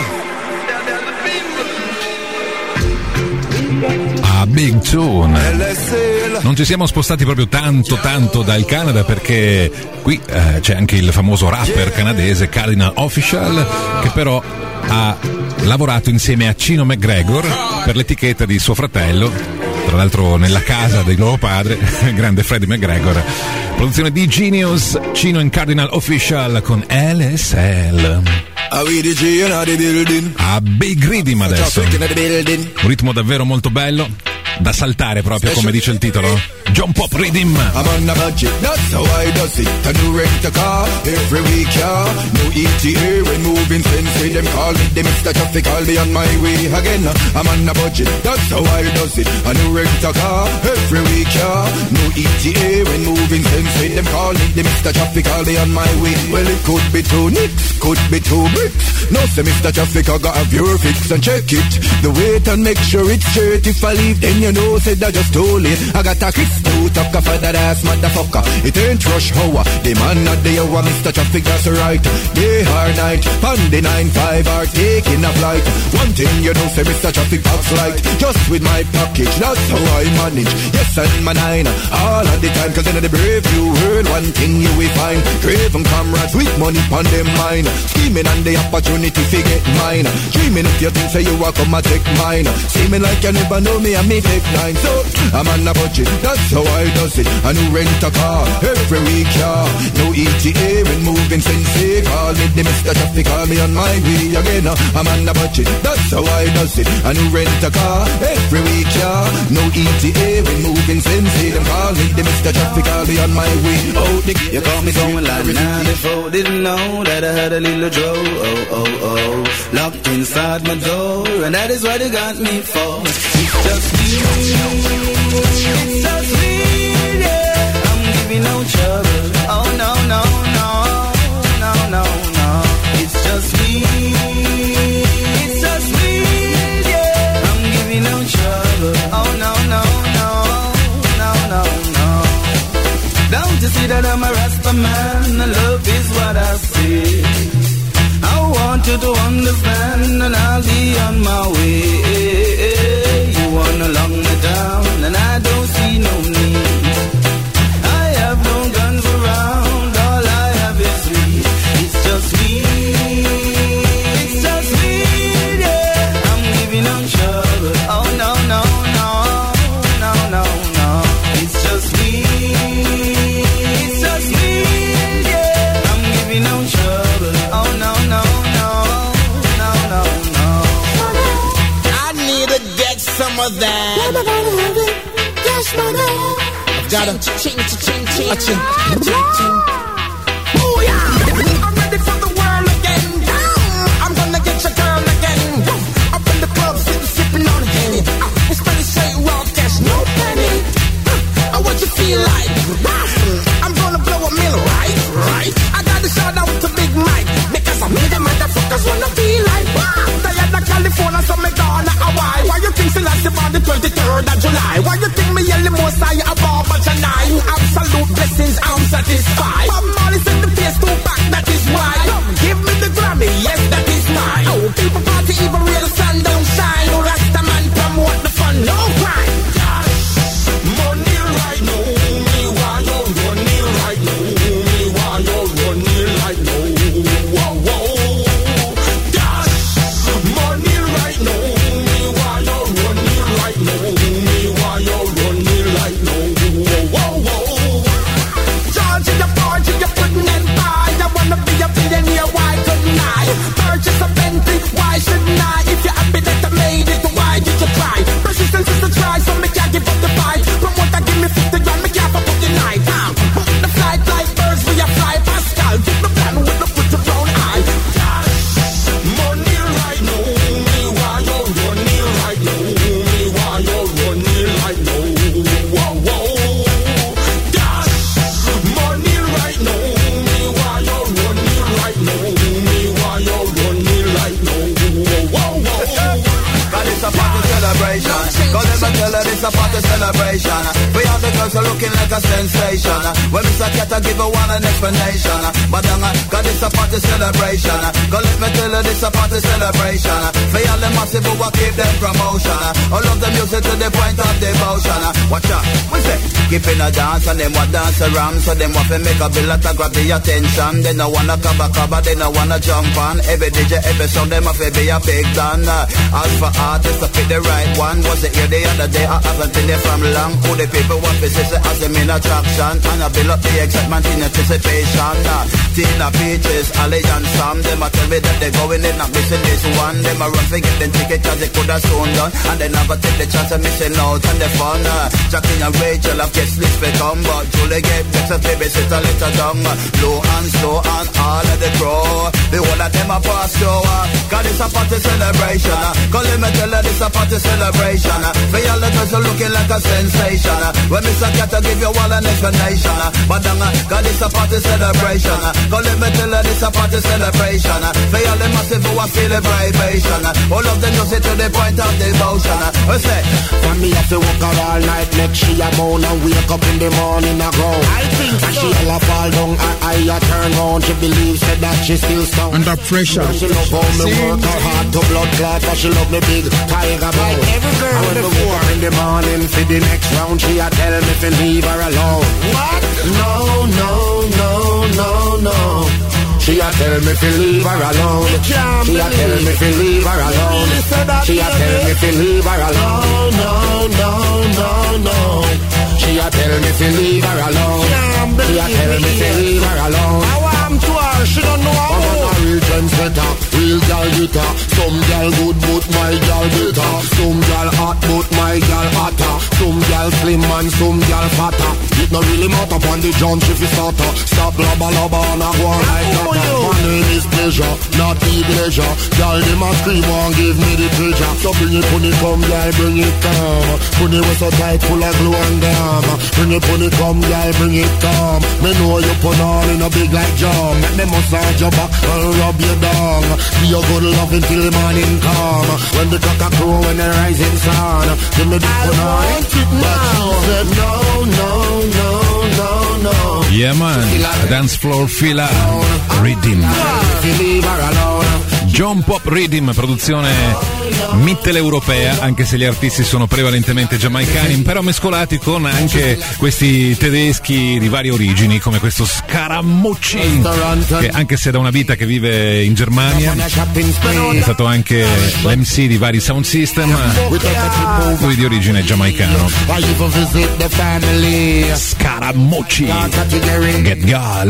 A Big Tune. Non ci siamo spostati proprio tanto dal Canada perché qui c'è anche il famoso rapper canadese Cardinal Official che però ha lavorato insieme a Chino McGregor per l'etichetta di suo fratello, tra l'altro nella casa del loro padre, il grande Freddie McGregor. Produzione di Genius, Chino and Cardinal Official con LSL. A Big Rhythm adesso, un ritmo davvero molto bello, da saltare proprio come dice il titolo, John Pop Rhythm. I'm on a budget, that's how I does it. A new rent a car every week, yeah. New ETA when moving since with them call me the Mr. Traffic, I'll be on my way again. I'm on a budget, that's how I does it. A new rent a car every week, yeah. New ETA when moving since with them call me the Mr. Traffic, I'll be on my way. Well, it could be 2 nicks, could be 2 bricks. No, say Mr. Traffic, I got a view fix and check it. The weight and make sure it's straight. If I leave, then you know, said I just too late. I got a kiss to talk for that ass motherfucker. It ain't rush hour. The man not the hour, Mr. Traffic, that's right. Day or night, on the 9-5 are taking a flight. One thing you know, say Mr. Traffic box light. Just with my package, that's how I manage. Yes, and my 9, all of the time. Cause in the brave you heard one thing you will find. Craven comrades with money on them mind. Scheming and the opportunity to get mine. Dreaming me if you think say you walk on my take mine. See me like you never know me and me take 9. So I'm on a budget, that's how I does it. I new rent a car every week, yeah. No ETA when moving sensei. Call me the Mr. Traffic, call me on my way again. I'm on a budget, that's how I does it. I new rent a car every week, yeah. No ETA when moving sensei. Them call me the Mr. Traffic, call me on my way. Oh, you call me going like 94. Didn't know that I had a little Joe. Locked inside my door, and that is what they got me for. It's just me, it's just me, yeah. I'm giving no trouble. Oh no, no, no, no, no, no. It's just me, it's just me, yeah. I'm giving no trouble. Oh no, no, no, no, no, no. Don't you see that I'm a Rasta man? Love is what I see. I want you to understand, and I'll be on my way. You wanna lock me down, and I don't see no need. I have no guns around, all I have is weed. It's just me, it's just me, yeah. I'm giving them trouble. Oh no, no, no, no, no, no. It's just me, it's just me, yeah. I'm giving them trouble. Oh no, no, no, no, no, no. I need to get some of that. I've got a ching. Oh yeah, I'm ready for the world again. I'm gonna get your girl again. Up in the club, sipping on Henny. It's pretty straight raw cash, no penny. What you feel like? I'm gonna blow a mill, right? I got to shout out to Big Mike because I'm the motherfuckers wanna be like. Tired of California, so me gonna Hawaii. Why you think Selassie on the 23rd of July? Why you think me yelling most I above but tonight? Absolute blessings, I'm satisfied. Bob Marley said the place too back, that is why. Give me the Grammy, yes, that is mine. Oh, people party even real the sun don't shine. No Rasta man promote the fun, no crime. Money right now, me want you money right now. Me want you money right now. Whoa, whoa. Dash. Money right now, me want you money right now. Me want you money right now. Whoa, whoa. Charge in the party, you're putting in by. I wanna be a billionaire, why couldn't I? Purchase a Bentley, why shouldn't I? If you're happy that I made it, why did you try? Persistence is a try, so me can't give up the fight. Promoter give me 50 grand, me can't put the night. Book the flight like birds, we a fly Pascal. Keep the plan with the put your brown eye. Money right now, me want your money right now. Me want your money right now. Whoa, whoa. Dash. Money right now, me want your money right now. Me want your money right now. Whoa, whoa. Cause it's a party celebration. Cause let me tell her it's a party celebration. We have the girls are looking like a sensation. When Mr. Cat give her one an explanation. But cause it's a party celebration. Cause let me tell her it's a party celebration. For all the massive who will keep them promotion. All of the music to the point of devotion. Watch out, we say keeping a dance and them want dance around. So them want to make a bill to grab the attention. They no wanna cover, they no wanna jump on. Every DJ, every song them have to be a big done. As for artists to pick the right one. Was it here the other day? I haven't been there from long. Who the people want to see as the main attraction. And I build up the excitement in anticipation. Tina Peaches, Ali and Sam. Them a tell me that they going in and missing this one. Them a run for get them ticket cause they could have soon done. And they never take the chance of missing out on the fun. Jackie and Rachel have guest list for come. But Julie get text a babysit a little down. Low and slow and all of the crow. The whole of them a pass through. Cause it's a party celebration. Cause let me tell her it's a party celebration. For all the girls are looking like a sensation. When Mr. Cat give you all an explanation. But cause it's a party celebration. Cause let me tell her it's a party celebration. For all the massive who are feeling vibration. All of them just to the point of devotion. We say for me have to walk her all night. Make she a moan and wake up in the morning a grow. I think so. And she all fall down, her eye a turn round. She believes that she still strong. Under pressure. She love how me work her hard to blood clot. But she love me big tiger bone. Like every girl before in the morning for the next round. She a tell me to leave her alone. What? No, no, no, no, no. She a tell me to leave her alone. She a tell me to leave her alone. She a tell me to leave her alone. No. She a tell me to leave her alone. She a tell me to leave her alone. I want to her, she don't know how. I'm a real trendsetter, real girl getter. Some girl good but my girl better. Some girl hot but my girl hotter. Some girl slim and some girl fatter. It no really matter on the jump if you starter. Stop lobba and I go on like that. My name is pleasure, not pleasure. Girl them a scream and give me the pleasure. So bring it pony come girl, bring it come. Pony was so tight full of glue and gum. Bring it pony come girl, bring it come. Me know you put all in a big like jam. Make me massage your back and rub your down. Be your good love until the morning come. When the cock a crow when the rising sun. Give me the put on it now. Said no. Yeah man, Dance Floor Fila Rhythm. John Pop Rhythm, produzione mitteleuropea, anche se gli artisti sono prevalentemente giamaicani, però mescolati con anche questi tedeschi di varie origini, come questo Scaramucci, che anche se da una vita che vive in Germania, è stato anche l'MC di vari sound system, lui di origine giamaicano. Scaramucci, Get Girl,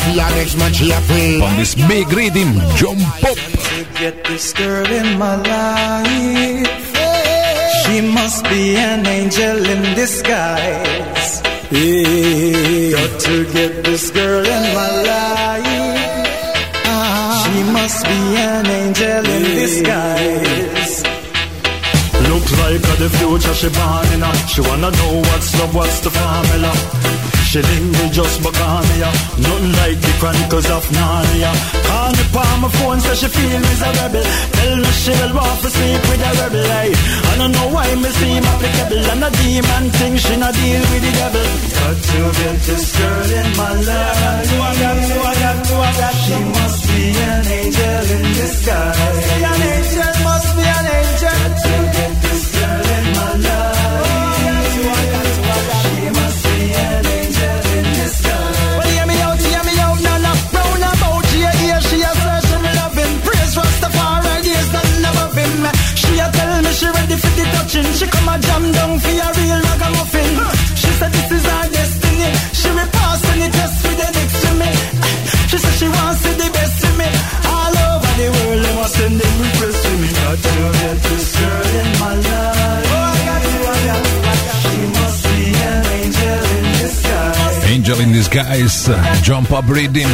on this big rhythm, John Pop. To get this girl in my life, she must be an angel in disguise. Got to get this girl in my life, she must be an angel in disguise. Look like the future she born in. She wanna know what's love, what's the formula. She link me just because me nothing like the Chronicles of Narnia. Call me on my phone, so she feel me's a rebel. Tell me she will want to sleep with a rebel. I don't know why me seem applicable. And a demon thing, she not deal with the devil. Got to get this girl in my life. She must be an angel in disguise. An angel must be an angel. Got to get this girl in my life. She must be an angel in disguise. Well, hear me out, none up round about here. She a search for me loving. Praise Rastafari, there's nothing above him. She a tell me she ready for the touching. She come a jam down for a real ragamuffin. She said this is our destiny. She will pass any test with the next to me. She said she wants to the best to me. All over the world, they must send them requests to me. Got to get this girl in my life. Oh, I got to. She must be an angel in disguise. Angel in Disguise, John Pop Rhythm.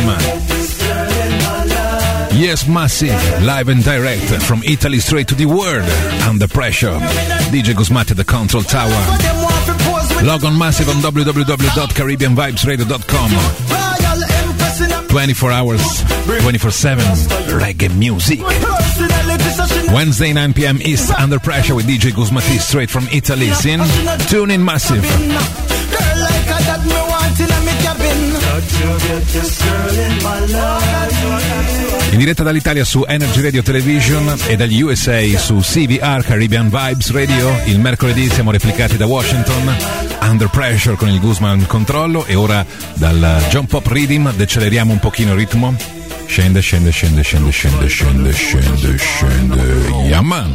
Yes, Massive, live and direct from Italy straight to the world. Under Pressure, DJ Guzmati at the Control Tower. Log on Massive on www.caribbeanvibesradio.com. 24 hours, 24/7 reggae music. Wednesday 9 p.m. East, Under Pressure with DJ Guzmati straight from Italy. Tune in Massive. In diretta dall'Italia su Energy Radio Television e dagli USA su CVR Caribbean Vibes Radio. Il mercoledì siamo replicati da Washington, Under Pressure con il Guzman controllo, e ora dal John Pop Rhythm deceleriamo un pochino il ritmo. Scende. Yeah man.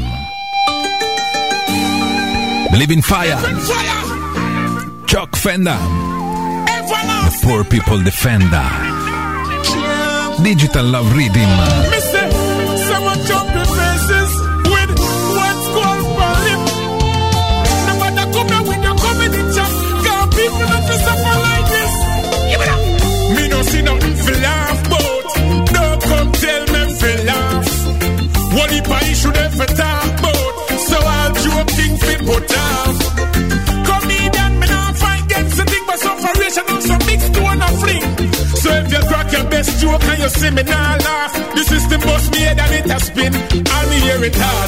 Believe in Fire. Chuck Fender. The Poor People Defender. Digital Love Rhythm. Mister, someone jump in faces with what's called volume. No matter come here with your comedy chat, got people not to suffer like this. Give it up. Me no see nothing for laugh, but don't come tell me for laugh. What if I should ever talk about? So I'll joke things fi put off. Comedian, me now fight against the thing, but sufferation on some mixed to one a fling. So if you crack your best joke and you see me now laugh, the system bust me head and it a spin. And me hear it hard.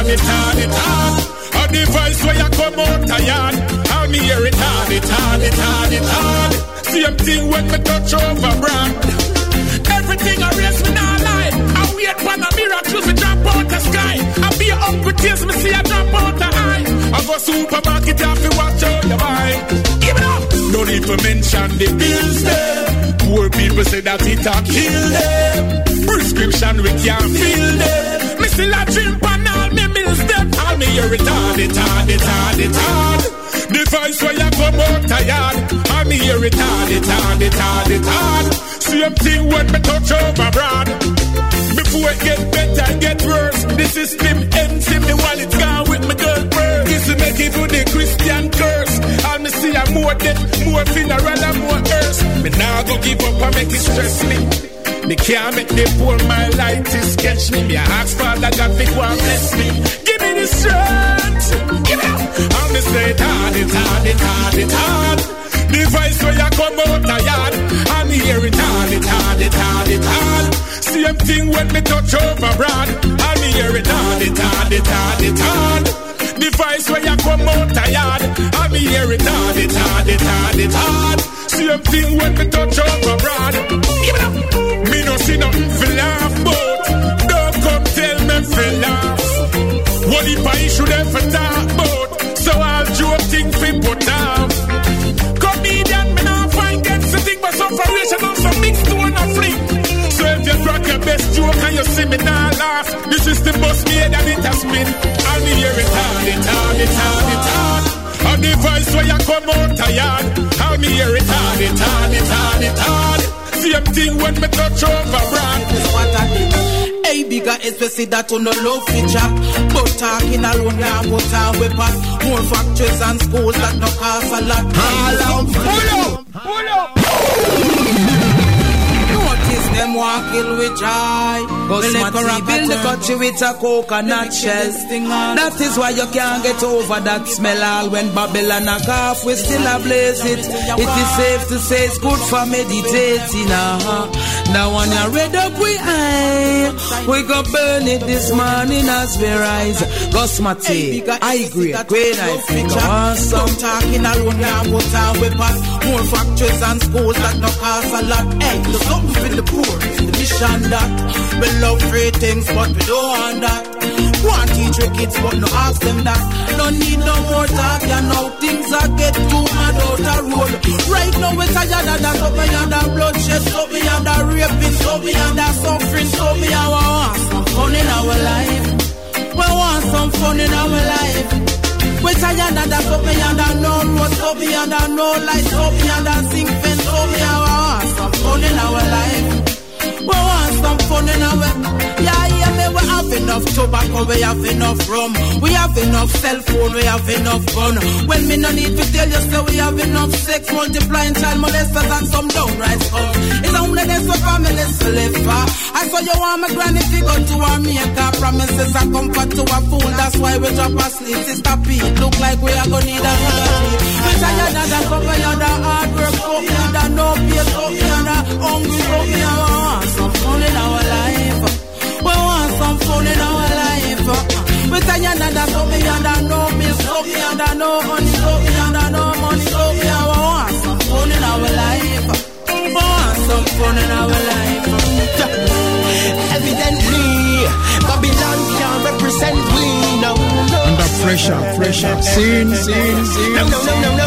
A device where you come out tired. And me hear it hard. Same thing when me touch over brand. Everything I raise me now lie. I wait for a miracle me drop out the sky. I be your uncle tears me see I drop out the eye. I go supermarket have to watch out the buy. Give it up. No need to mention the bills there. Poor people say that it a kill them. Prescription we can't fill them. Me still a dream and all me bills it hard, it hard, it hard. The voice where you come out tired, and me hear it hard, it hard, it hard, it hard. Same thing when me touch over broad. Before it get better, get worse. The system empty, me wallet gone with my girl bird. This will make it for the Christian curse. And me see a more death, more funeral and more hearse. Me now go give up and make it stress me. Me can't make the poor my light to sketch me. Me ask Father God to go and bless me. Give me the strength, give it up. And me say it hard, it hard, it hard, it hard. The voice where you come out tired, and hear it hard, it hard, it hard, it hard. Same thing when me touch over broad, and hear it hard, it hard, it hard, it hard. The voice where you come out tired, and hear it hard, it hard, it hard, it hard. Same thing when me touch over broad. Give it up. Me no see nothing for laugh, but don't come tell me for laugh. What if I should ever talk about? So I'll joke things for put off. Comedian, me now find them sitting but sufferation on some mixed to on a fleek. So if you crack your best joke and you see me now laugh, the system must be and it has been. I'll be here it hard, it hard, it hard, it hard. On the voice where you come out tired, I'll be here it hard, it hard, it hard, it hard. Same thing when me touch over brand. What I did. Hey, bigger especially that on the love feature. But talking alone now, but our weapon. More factories and schools that no cost a lot. Pull up. Notice them walking with joy. But Smatty build the country with a coconut shell. That is why you can't get over that smell. All when Babylon knock off, we still a blaze it. It is safe to say it's good for meditating. Now when you read up we eye, we go burn it this morning as we rise. Go Smatty, I agree. Great I think awesome. Talking alone now, but our weapon. More factories and schools that no cost a lot. Hey, look something for the poor, it's the mission that. We love free things, but we don't want that. Want teach your kids, but no ask them that. Don't need no more talk, you know things are get too mad out the road. Right now we're tired of that, so we under bloodshed, so we under raping, so we under suffering, so we want some fun in our life. We want some fun in our life. We're tired of that, so we under no road, so we under no light, so we under sink fence, so we want some fun in our life. We want some fun in our we have enough tobacco, we have enough rum. We have enough cell phone, we have enough gun. When me no need to tell you, so we have enough sex, multiplying child molesters and some downright scum. It's only this for families to live for. I saw you want my granny to go to America. Promises are comfort to a fool, that's why we drop asleep. Sister Pete, look like we are gonna need a holiday. We tired of the cover, you're the hard work, so we are the no pay, so we are the hungry, so we want some fun in our life. We want some fun in our life. We tired of that, so we under no bills, so we under no money, so we under no money, so we want some fun in our life. We want some fun in our life. Evidently, Babylon can't represent we, no. Under pressure, scene. No.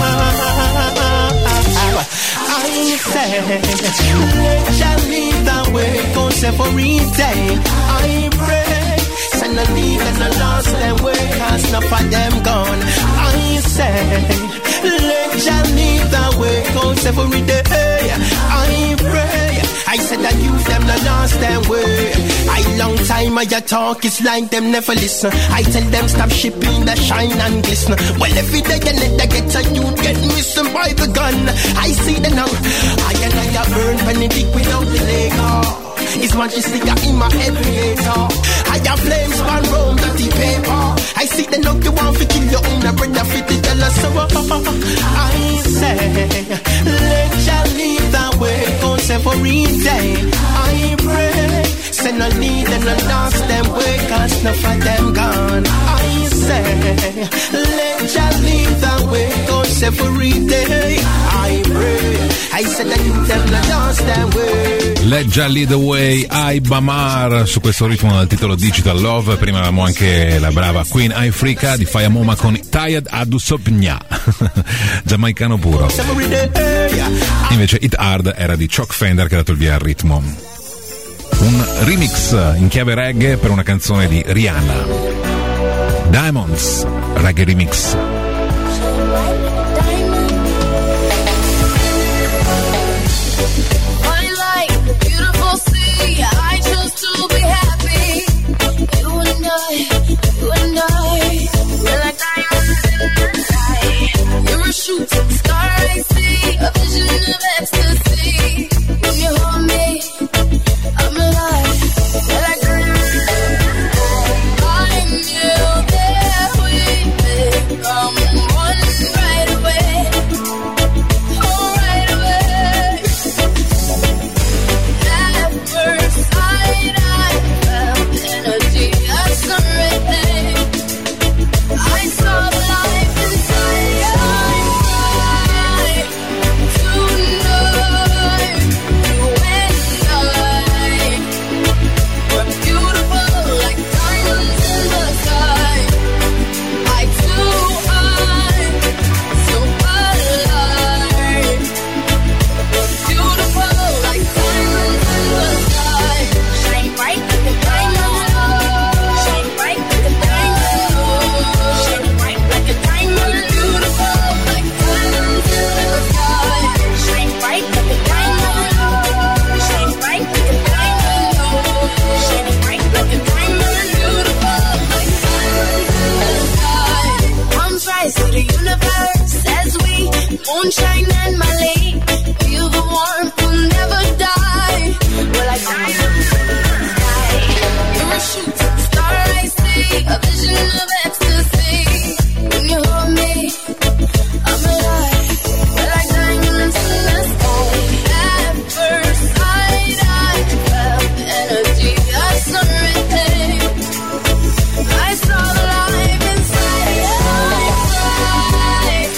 I say, let you lead the way, go separate day. I pray, send a lead and a lost them way, cause enough of them gone. I say, let you lead the way, go separate day. I pray, I said that you them the lost them way. I long time I talk, it's like them never listen. I tell them stop shipping the shine and glisten. Well every day you let the get a youth get missing by the gun. I see the now, I burn Benedict without the leg. His majesty in my head creator. I have flames span Rome, dirty paper. I see the knock you want to kill your own brother 50 dollars. So I say, let you lead the way, go separate day. I pray, send a lead and a lost them way, cause enough of them gone. I say, let you lead the way, go separate day. I pray, I said that you them the lost them way. Let Ya Lead the Way, Ibamar, su questo ritmo dal titolo Digital Love. Prima avevamo anche la brava Queen Ifrica di Faya Moma con Tired Adusopnya, giamaicano puro. Invece Hit Hard era di Chuck Fender che ha dato il via al ritmo. Un remix in chiave reggae per una canzone di Rihanna. Diamonds, reggae remix. I chose to be happy. You and I, we're like diamonds in the sky. You're a shooting star, I see, a vision of ecstasy. When you hold me, I'm alive. We're like diamonds in the sky. I knew that we'd become one right away. Oh, right away. First sight, I felt energy, a surrender. I saw the life inside your eyes. Tonight, you and I were beautiful like diamonds in the sky. I too am so alive. We're beautiful like diamonds in the sky. Shine bright like a diamond. Shine bright like a diamond. Shine bright like a diamond. Beautiful like diamonds in the sky. Shine bright like a diamond. Shine bright like a diamond. Shine bright like a diamond. Beautiful like diamonds in the sky. Palms rise to the universe as we moonshine and Malay. Feel the warmth, we'll never die. We're like diamonds in the sky. You're a shooting star, I see, a vision of ecstasy. When you hold me, I'm alive. We're like diamonds in the sky. At first sight, I felt energy, a surrender. I saw the life inside your eyes.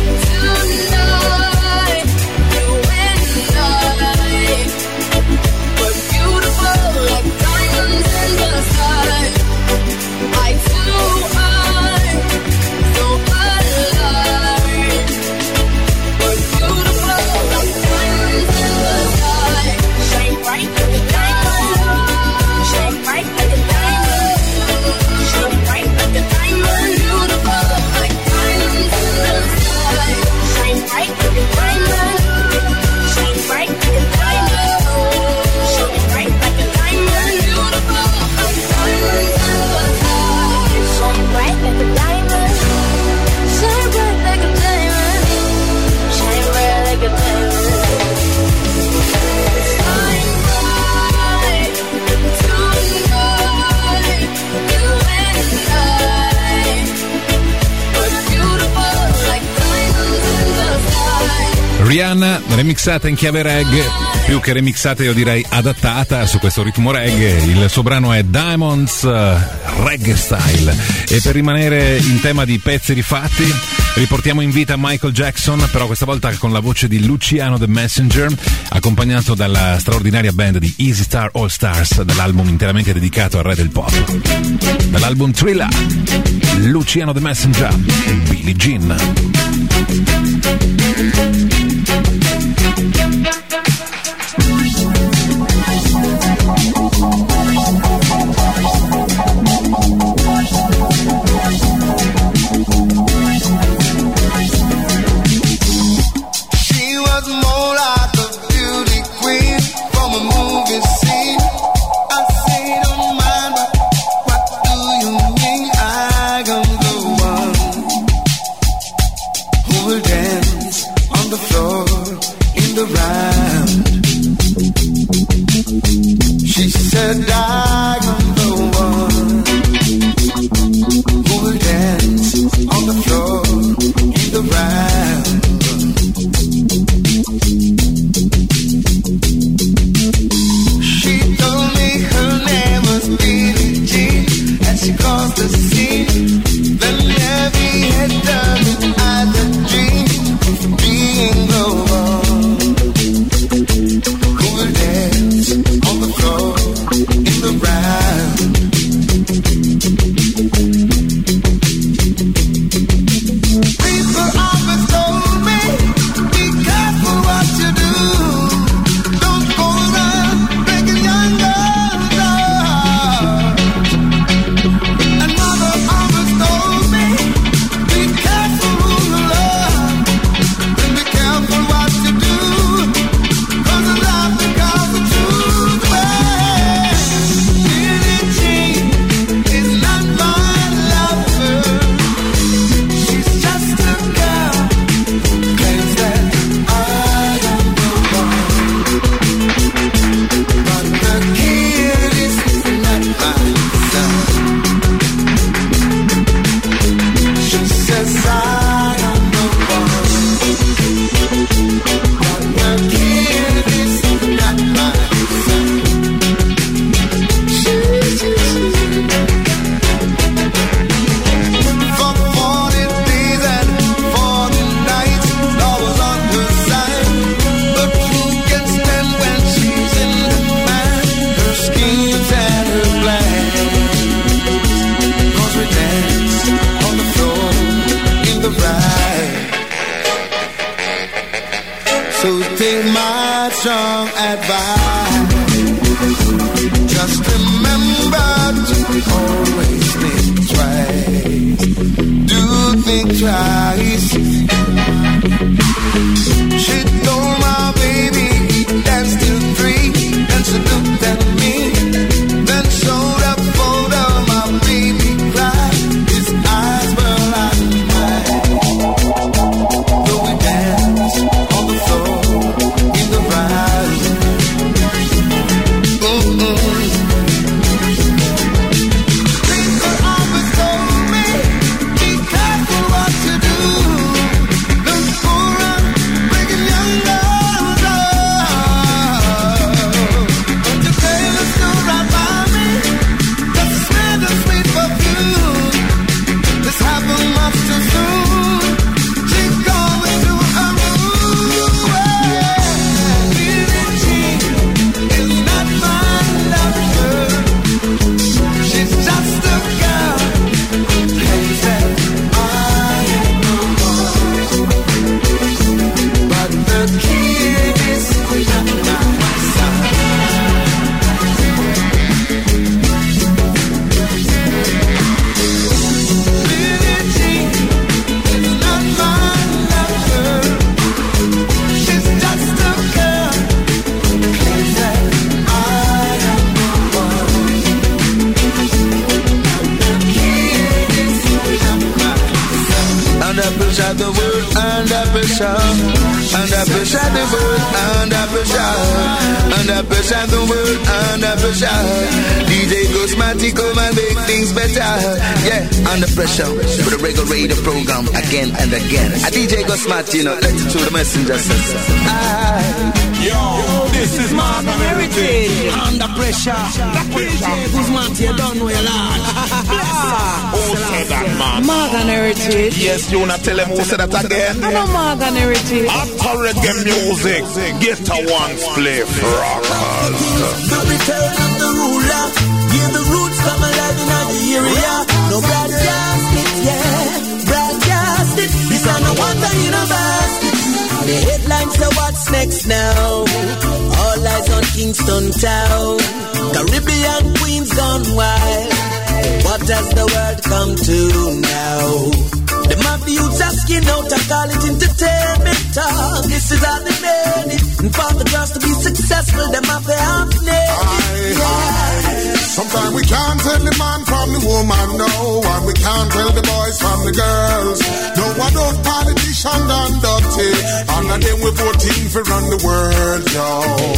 Tonight, you and I were beautiful like diamonds in the sky. I too am so alive. We're beautiful like diamonds in the sky. Shine bright like a diamond. Shine bright like a diamond. Shine bright like a diamond. Beautiful like diamonds in the sky. Shine bright like a diamond. Shine bright like a diamond. Shine bright like a diamond. Beautiful like diamonds in the sky. Shine bright like a diamond. Shine bright like a diamond. Shine bright like a diamond. Shine bright tonight. You and I were beautiful like diamonds in the sky. Rihanna remixata in chiave reggae, più che remixata io direi adattata su questo ritmo reggae. Il suo brano è Diamonds Reggae Style. E per rimanere in tema di pezzi rifatti riportiamo in vita Michael Jackson, però questa volta con la voce di Luciano the Messenger, accompagnato dalla straordinaria band di Easy Star All Stars, dall'album interamente dedicato al re del pop. Dall'album Thriller, Luciano the Messenger e Billie Jean. She was more like a beauty queen from a movie scene. I say don't mind, but what do you mean? I am the one who will dance on the floor strong advice. Just remember to always think twice. Do think twice. She told my baby that's still free. Then she looked at me, then showed up photo. My baby cried, his eyes were like mine. Though we danced on the floor in the ride. People always told me, be careful what you do. Look around, bringing young girls up. But you came and stood right by me, just smelled the sweet perfume. This happened much too soon. She called me to her room. Billie Jean is not my lover. She's just a girl who claims that I am the one. But the kid is not my son. Billie Jean is not my lover. She's just a girl who claims that I am the one. Under pressure, the world under pressure. Under pressure, the world under pressure. Under pressure, the world under pressure. DJ Ghostmatic come and make things better. Yeah, under pressure for the regular radio program again and again. A DJ Ghostmatic, you know, let it to the messenger says. Yo, this is Martin Heritage. Under pressure. DJ Ghostmatic, you don't know your lord. Who said that, man? Morgan Heritage. Yes, you wanna tell him who said that again? I know Morgan Heritage. After reggae music, get a one play rockers. The return of the ruler. Yeah, the roots come alive in the area. No broadcast it, yeah. Broadcast it. This is no wonder in a basket. The headlines say what's next now. All eyes on Kingston town. Caribbean queens gone wild. What has the world come to now? The mafia youths asking out and call it entertainment talk. This is how they made it. And for the girls to be successful, the mafia have named it. Sometimes we can't tell the man from the woman, no. And we can't tell the boys from the girls. No one of politicians done dirty. And then we voting for run the world, yo.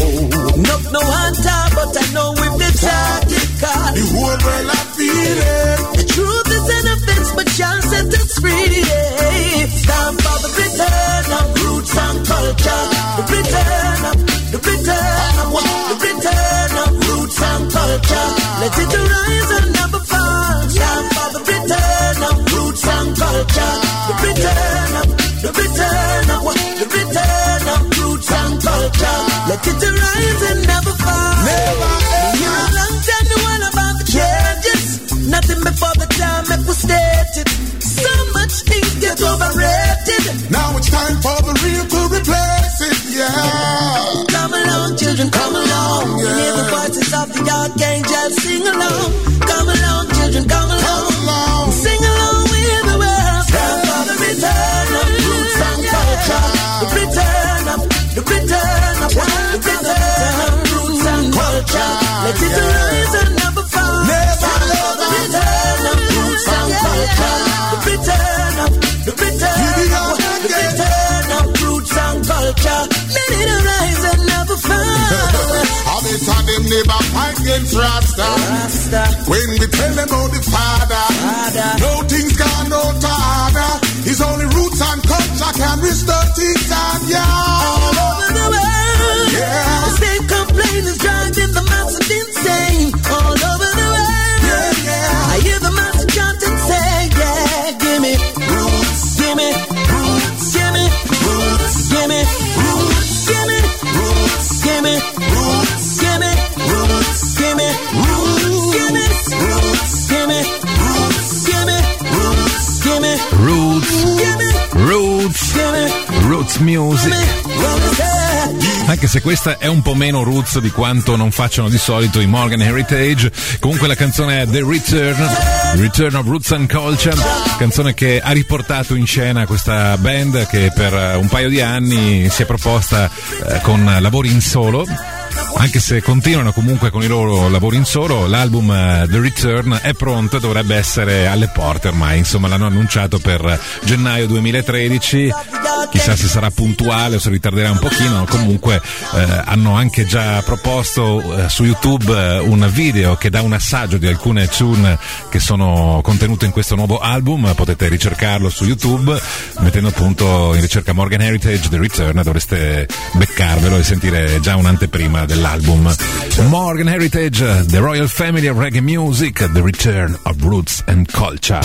No hunter, but I know we've the target card. The whole world I feel it. The truth is an offense, but y'all set us free. It's time for the return of roots and culture. The return of, the return of, the return of roots and culture. Let it arise and never fall. Time for the return of roots and culture. The return of, the return of, the return of roots and culture. Let it arise and never fall. Never You're a long time to one about the changes. Nothing before the time it was stated. So much things get overrated. Now it's time for the real to replace it, yeah. Come along, children, come along. Yeah. Hear the voices of the archangel, sing along. Come along, children, come along. Sing along with the world. Time for the return of roots and culture. The return of, the return of, the return of roots and culture. Let it arise and never fall. Time for the return of roots and culture. The return of, the return of, the return of roots and culture. Let it arise and never fall. All the time them never fight against Rasta. When we tell them about the Father, no things gone out to order. His only roots and culture can restore things and yeah. All over the world, yeah. The same complaint is driving the masses insane. All over the world, yeah, yeah. I hear the masses chant and say, yeah, give me roots, give me roots, give me roots, give me roots, give me roots, give me roots, give me roots, give me roots, give me roots, give me roots, give me roots, give me Roots Music. anche se questa è un po' meno roots di quanto non facciano di solito i Morgan Heritage. Comunque la canzone è The Return of Roots and Culture, canzone che ha riportato in scena questa band che per un paio di anni si è proposta con lavori in solo. Anche se continuano comunque con i loro lavori in solo, l'album The Return è pronto e dovrebbe essere alle porte ormai, insomma l'hanno annunciato per gennaio 2013, chissà se sarà puntuale o se ritarderà un pochino. Comunque hanno anche già proposto su YouTube un video che dà un assaggio di alcune tune che sono contenute in questo nuovo album, potete ricercarlo su YouTube mettendo appunto in ricerca Morgan Heritage The Return, dovreste beccarvelo e sentire già un'anteprima dell'album. Morgan Heritage, The Royal Family of Reggae Music, The Return of Roots and Culture.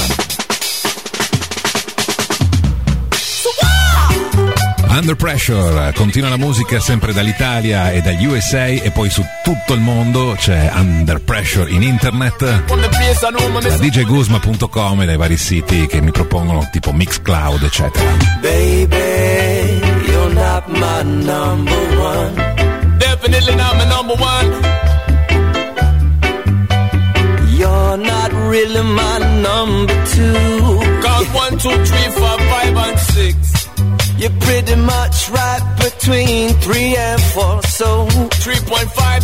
Under Pressure, continua la musica sempre dall'Italia e dagli USA e poi su tutto il mondo c'è Under Pressure in internet, da djguzma.com e dai vari siti che mi propongono tipo Mixcloud eccetera. Baby, you're not my number one. Definitely not my number one. You're not really my number two. Cause 1, 2, 3, 4, 5 and 6. You're pretty much right between 3 and 4. So 3.5,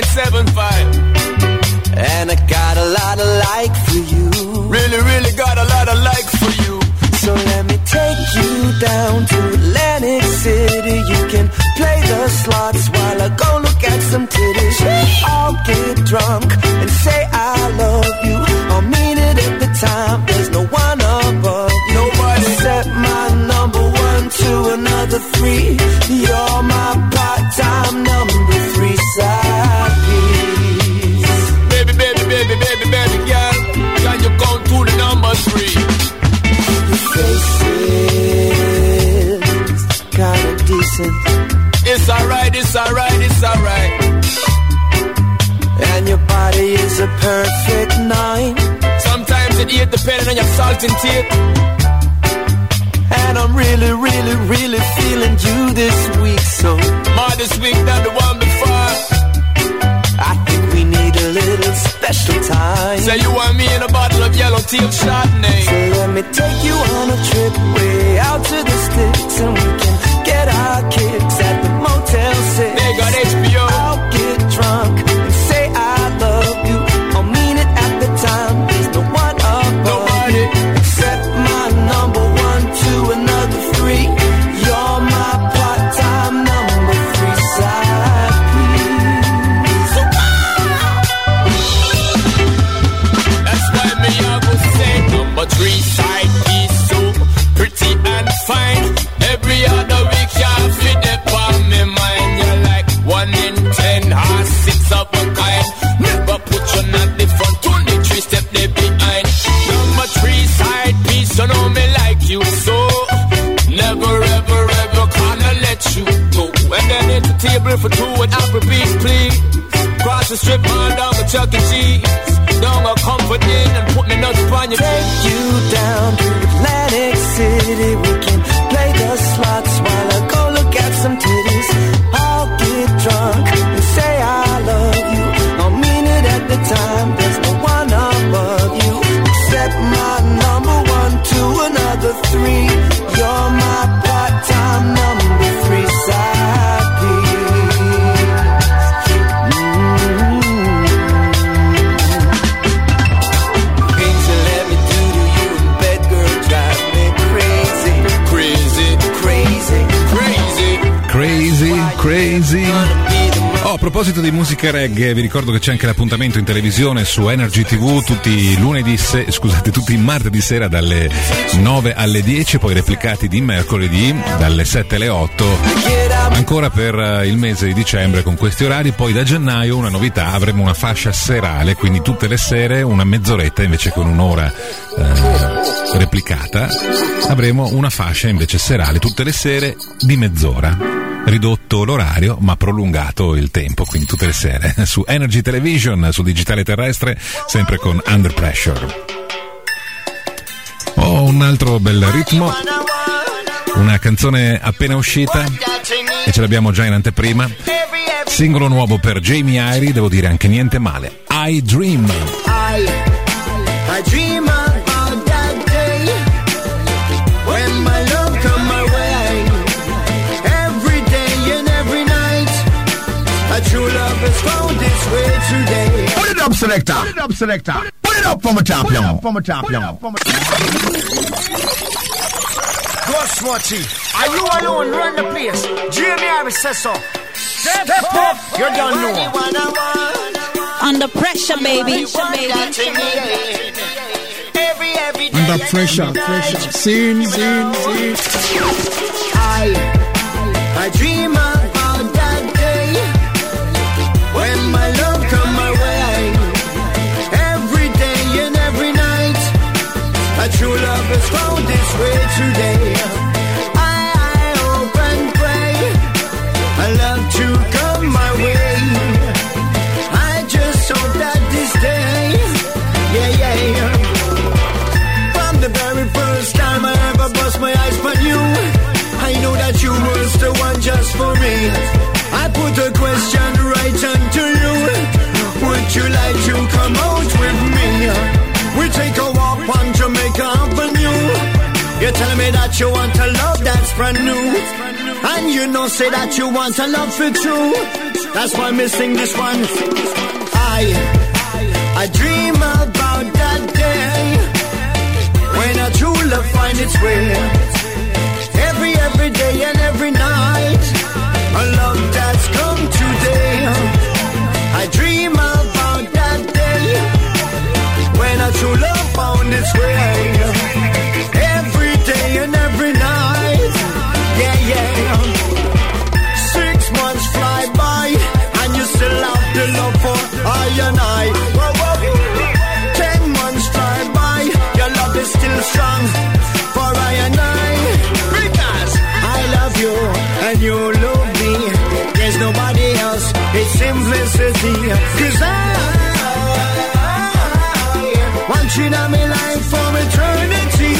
3.75. And I got a lot of like for you. Really, really got a lot of like for you. So let me take you down to Atlantic City. You can play the slots while I go look at some titties. I'll get drunk and say I love you. I'll mean it every time. There's no one above you. Nobody set my number 1 to another 3. You're my part-time number 3 side piece. Baby, baby, baby, baby, baby, girl. Can you go to the number 3? Faces kinda decent. It's alright, it's alright, it's alright. And your body is a perfect 9. Sometimes it 8 depending on your salt intake. And I'm really, really, really feeling you this week. So more this week than the one before. I think we need a little special time. Say you want me in a bottle of yellow teal Chardonnay. So let me take you on a trip way out to the sticks, and we can get our kicks at the Motel 6. They got HBO. I'll get drunk and say I love you. I'll mean it at the time. There's no one above. Nobody except my number 1 to another 3. You're my part-time number 3 side piece. That's why me I will say number 3 side piece. So pretty and fine. Every other week you fit up on me mind. You're like 1 in 10 or 6 of a kind. Never put you at the front, only 3 step there behind. Number 3 side piece, you know me like you so. Never ever ever gonna let you go. And then hit the table for 2 with Applebee's, please. Cross the strip on down to Chuck E. Cheese. Don't go comfort in and put me nuts upon your take you down to Atlantic City. We can play the slots while I go look at some titties. I'll get drunk and say I love you. I'll mean it at the time. There's no one above you except my number 1 to another 3. You're my part-time number 3 side piece. Things you let me do to you in bed, girl, drive me crazy. Crazy, crazy, crazy, Crazy, crazy. Oh, a proposito di musica reggae, vi ricordo che c'è anche l'appuntamento in televisione su Energy TV tutti i martedì sera dalle 9 alle 10, poi replicati di mercoledì dalle 7 alle 8, ancora per il mese di dicembre con questi orari. Poi da gennaio una novità, avremo una fascia serale, quindi tutte le sere una mezz'oretta invece che un'ora replicata, avremo una fascia invece serale tutte le sere di mezz'ora. Ridotto l'orario ma prolungato il tempo, quindi tutte le sere su Energy Television, sul digitale terrestre, sempre con Under Pressure. Un altro bel ritmo, una canzone appena uscita e ce l'abbiamo già in anteprima. Singolo nuovo per Jamie Irie, devo dire anche niente male. I Dream. I dream about that day when my love come my way. Every day and every night, a true love is found its way today. Put it up, selector. Put it up, selector. Put it up for my champion. For my champion. Go Swatchy, are you alone? Run the place. Jamie Irie says so. Step up, you don't know. Under pressure, baby. Under pressure. Scene. I dream about that day when my love come my way. Every day and every night, a true love has found its way today. I hope and pray a love to come my way. I just hope that this day, yeah. From the very first time I ever bust my eyes on you, I know that you was the one just for me. I put a question right unto you. Would you like to come out with me? We take a walk on Jamaica Avenue. You're telling me that you want a love that's brand new, and you know say that you want a love for true. That's why I'm missing this one. I dream about that day when a true love find its way. Every day and every night, a love that's come today. I dream about that day when a true love found its way. Every day and every night, yeah. 6 months fly by and you still have the love for I and I. 10 months fly by, your love is still strong for I and I. Because I love you and you love me. There's nobody else, it's simplicity. Cause I want you in my life for eternity.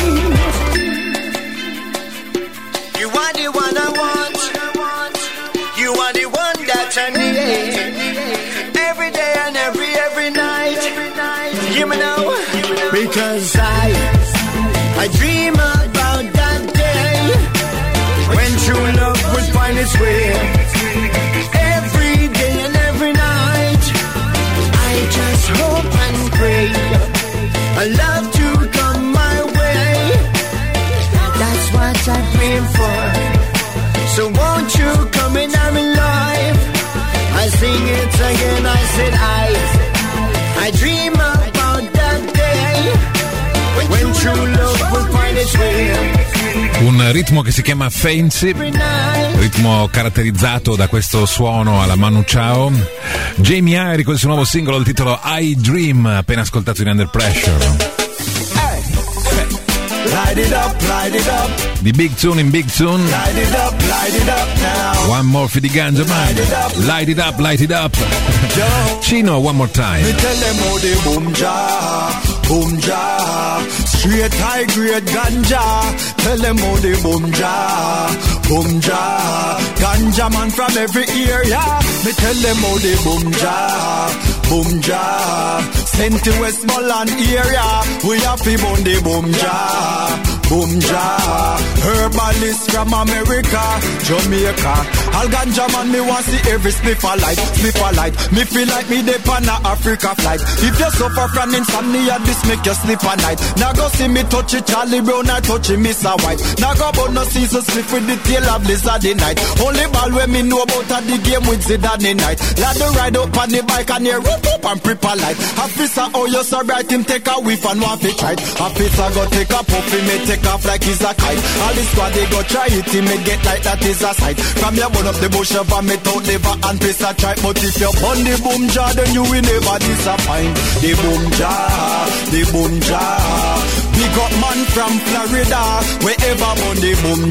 You are the one I want. You are the one that I need. Every day and every night. You know, because I dream about that day when true love would find its way. Every day and every night, I just hope and pray a love to come my way. That's what I pray for. So won't you come in my life? I sing it again, I said I dream about that day when true love will find its way. Un ritmo che si chiama Fancy, ritmo caratterizzato da questo suono alla Manu Chao. Jamie Irie con il suo nuovo singolo, il titolo I Dream, appena ascoltato in Under Pressure. Light it up Di Big Tune in Big Tune. Light it up now. One more for the Ganja Man. Light it up. Chino, one more time. Me tell them how they boom ja. Straight high grade ganja. Tell them how they boom ja. Ganja man from every area. Me tell them how they boom ja. Sent to Westmoreland area. We have to boom the boom ja. Herbalist from America, Jamaica. All ganja man, me want see every spliff a light. Me feel like me dey on a Africa flight. If you suffer from insomnia, this make you sleep at night. Now go see me touch it Charlie Brown or touch it Mr. White. Now go about no season slip with the tail of Lizard night. Only ball when me know about at the game with Zidane night. Lad to ride up on the bike and you rope up and prepare light. Officer, oh you so bright, him take a whiff and want to try. Officer go take a puff, he may take off like he's a kite. All this squad they go try it, he may get like that is a sight. From your burn up the bush of vomit out liver and piss a tripe. But if you burn the boom jar, then you will never disappoint. The boom jar. Big up man from Florida, wherever burn the boom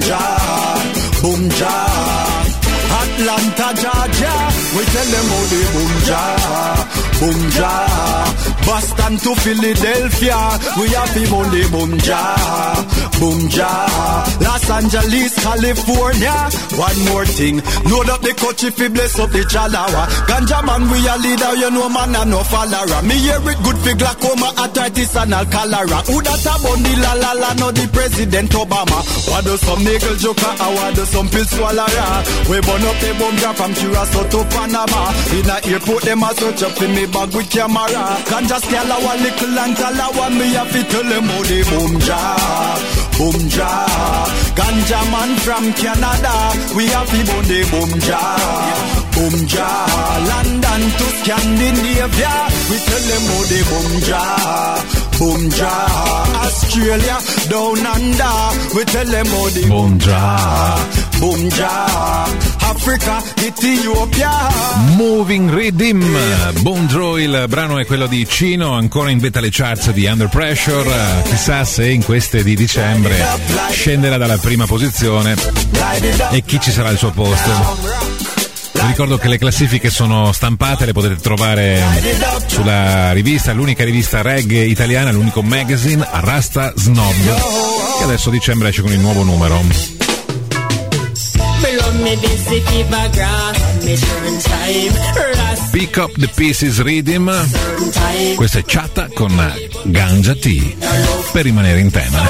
jar. Atlanta, Georgia, we tell them how the boom jar. Boston to Philadelphia, we have the boom jar. boom ja. Los Angeles, California. One more thing, load up the coach if you bless up the chalawa. Ganja man, we a leader, you know man and no follower. Me hear it good for glaucoma, arthritis and all cholera. Who that a bunny la la la, no the President Obama. What do some niggle joker, or what do some pill swallower? We burn up the bomb drop from Curacao to Panama. In a airport, them a search up in me bag with camera. Ganja scale a one little and tell a one, me have to tell them how they boom ja. Boom ja. Ganja man from Canada, we have to burn the boom ja. Boom ja. London to Scandinavia, we tell them how they boom ja. Boom ja. Australia down under, we tell them how they boom ja. Boom ja. Africa, Ethiopia. Moving Rhythm. Boom Joe, il brano è quello di Cino, ancora in beta le charts di Under Pressure. Chissà se in queste di dicembre scenderà dalla prima posizione e chi ci sarà al suo posto. Vi ricordo che le classifiche sono stampate, le potete trovare sulla rivista, l'unica rivista reggae italiana, l'unico magazine, Rasta Snob, che adesso a dicembre esce con il nuovo numero. Pick Up the Pieces Rhythm. Questa è Chatta con Ganja Tea, per rimanere in tema.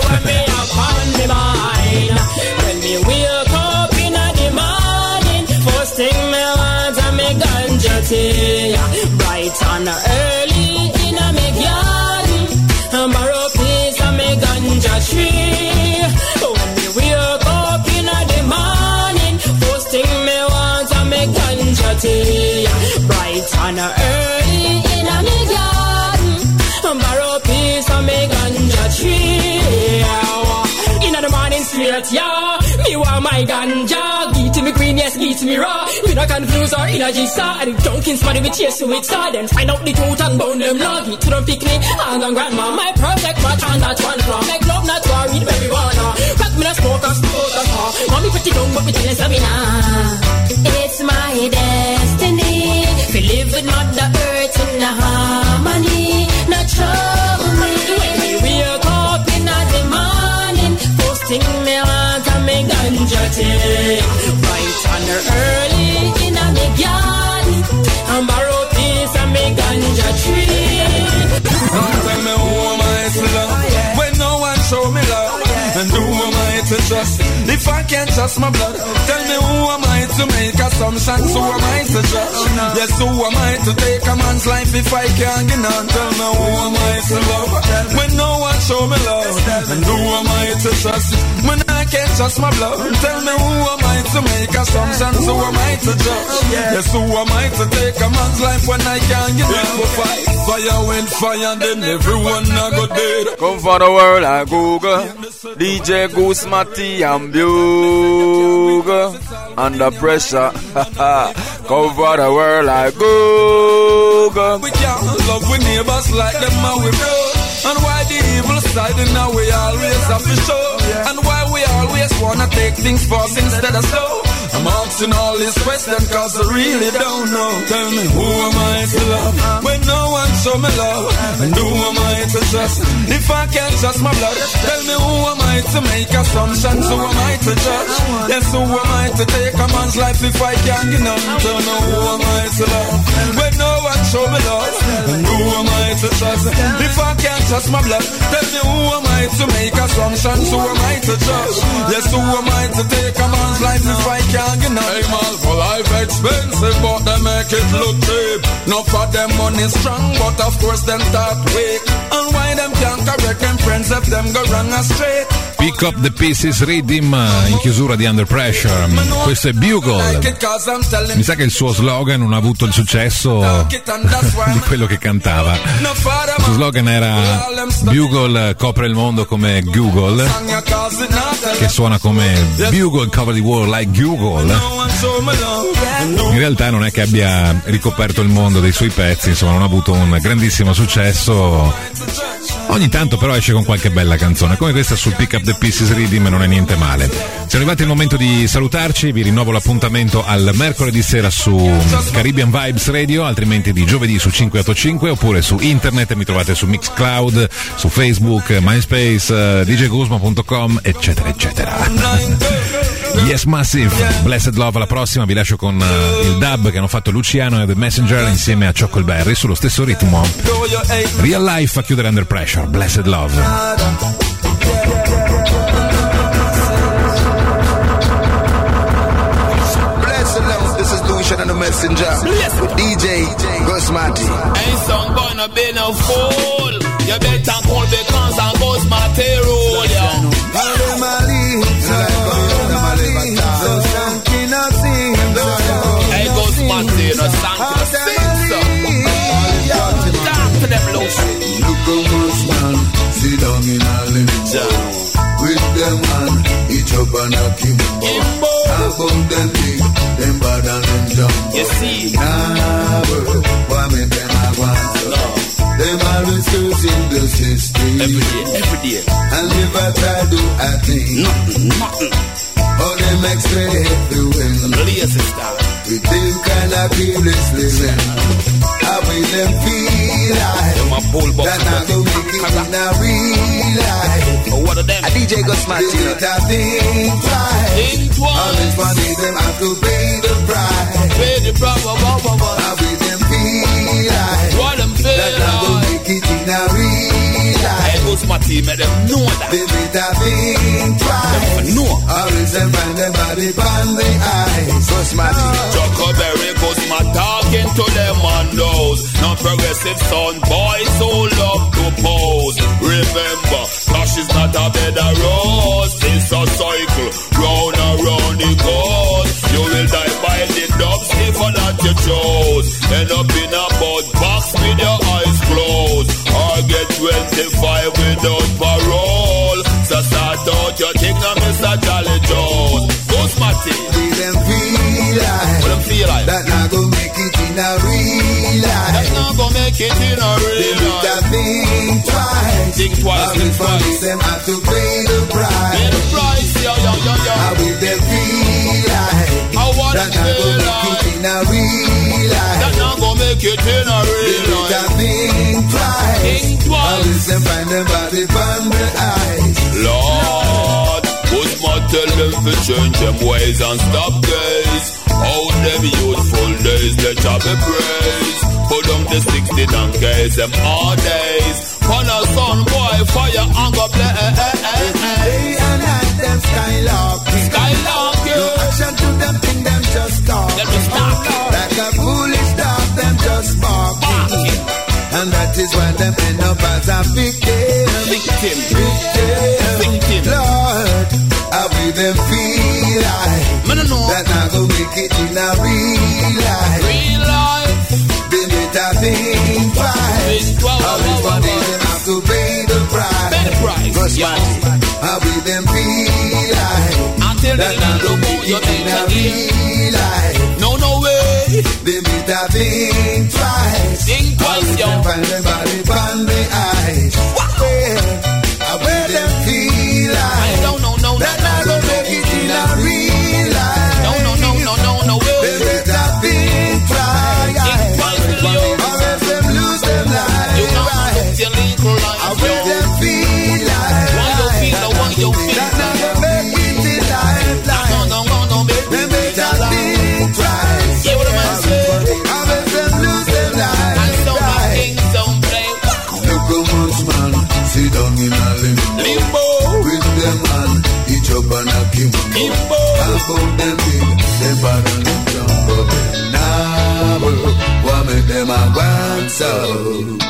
Bright on early in a me garden, borrow piece of me ganja tree. When me wake up in the morning, first thing me want a me ganja tea. Bright on early in a me garden, borrow piece of me ganja tree. In the morning straight, yeah, me want my ganja. Give to me green, yes, give to me raw. Me not confused or energy star. And the junkin' spotty me chase to it star. Then find out the truth and bone them log. It to them picnic and on grandma. My project match on that one from. Like love not worried very wanna. Crack me the smoke and smoke the car. Mommy pretty young but me jealous of me now. It's my destiny to live with Mother Earth in the harmony. Not trouble me when we wake up in the morning. First thing me want to me ganja tea. Right on the early in a me garden, and borrow piece of me ganja tree. Don't tell me who am I to love when no one show me love. And who am I to trust if I can't trust my blood? Tell me who am I to make assumptions? Who am I to judge? Yes, who am I to take a man's life if I can't get on? Tell me who am I to love when no one show me love? And who am I to trust when I can't trust my blood? Tell me who am I to make assumptions? Who am I to judge? Yes, who am I to take a man's life when I can't get on? Fight fire when fire, then everyone I go dead. Come for the world I Google DJ Goose Matty and Bugle. Under pressure. Come for the world I Google. We can't love with neighbors like them and we blow. And why the evil side in our way always have to show. And why we always wanna take things fast instead of slow. I'm asking all these questions cause I really don't know. Tell me who am I to love when no one show me love? And who am I to trust if I can't trust my blood? Tell me who am I to make assumptions? Who am I to judge? Yes, who am I to take a man's life if I can't get none? Tell me who am I to love when no one show me love? And who am I to trust if I can't trust my blood? Tell me who am I to make assumptions? Who am I to judge? Yes, who am I to take a man's life if I can't? Hey man, for life expensive, but they make it look cheap. Not for them money strong, but of course them start weak. And why them can't correct them friends if them go wrong astray? Pick Up the Pieces Rhythm in chiusura di Under Pressure. Questo è Bugle. Mi sa che il suo slogan non ha avuto il successo di quello che cantava. Il suo slogan era Bugle copre il mondo come Google, che suona come Bugle cover the world like Google. In realtà non è che abbia ricoperto il mondo dei suoi pezzi, insomma non ha avuto un grandissimo successo. Ogni tanto però esce con qualche bella canzone, come questa sul Pick Up the Pieces Rhythm, non è niente male. Siamo arrivati il momento di salutarci, vi rinnovo l'appuntamento al mercoledì sera su Caribbean Vibes Radio, altrimenti di giovedì su 585, oppure su internet, mi trovate su Mixcloud, su Facebook, MySpace, djguzma.com, eccetera eccetera. Yes Massive, Blessed Love alla prossima, vi lascio con il dub che hanno fatto Luciano e The Messenger insieme a Chuckleberry sullo stesso ritmo. Real Life a chiudere Under Pressure, Blessed Love. Blessed Love, this is Lucian and The Messenger with DJ Gusmati. Ain't some gonna be no fool. You better call because I Gusmati rule, yeah. Hey, Gusmati, no sang to the sister. Talk to them, Lucian. Look how much man sit down in a limit with them man, each up and a king. How come them big, them bad and them jump? You see, nah, bro, why make them a want so? Them always searching the system every day, and never try to do a thing. Nothing. All them explain everywhere. Lazy style. We think kind of careless living. How will them feel like that not to make it in a real life? What are them? A DJ Gusmati. They need to think twice. Always funny them have to pay the price. Pay the price. How will them feel like what them feel that not to make it in a real life? Hey, Gusmati, make them know that. They need to think twice. No. Always them find them body on the eyes. Gusmati. Chuckleberry Gusma talking to them on those. Non progressive son boys who love to pose. Remember, cash is not a bed of rose. It's a cycle, round and round it goes. You will die by the dubstep that you chose. End up in a bud box with your eyes closed. Or get 25 without parole. So start out your thing now, Mr. Jolly Jones. Gusmati. Will them feel like what them feel like? That not go make it in a real life. That not go make it in a real life. Think twice. Think twice. Think twice. Them have to pay the price. Pay the price, yo. How will them feel like that not go make it in a real life? That not go make it in a real life. Think twice. Think twice. How will them find them body on the eyes? Lord, Gusma tell them to change them ways and stop gaze. How them youthful days they shall be praised. Put them the 60 and case them all days. On a sun boy fire and go play. Day and night them skylarking. No action to them thing them just talking. Like a foolish dog them just barking. And that is why them end up as a victim. Lord, how will them feel like that not go make it in a real life? They need to think twice. Always funny them have to pay the price. How will them feel like that not go make it in a real life? No way. They need to think twice. Always them find them body on the eyes. How will them feel like that not go make it in a real life? No way. They need to think twice. Always them lose them life. How will them feel like that not go make it in life? They need to think twice. Always them lose them life. Look how much man sit down in a limbo with them man, each up and a kimbo. How about them big, them bad and them jump up. Nah, bro, what make them a want so?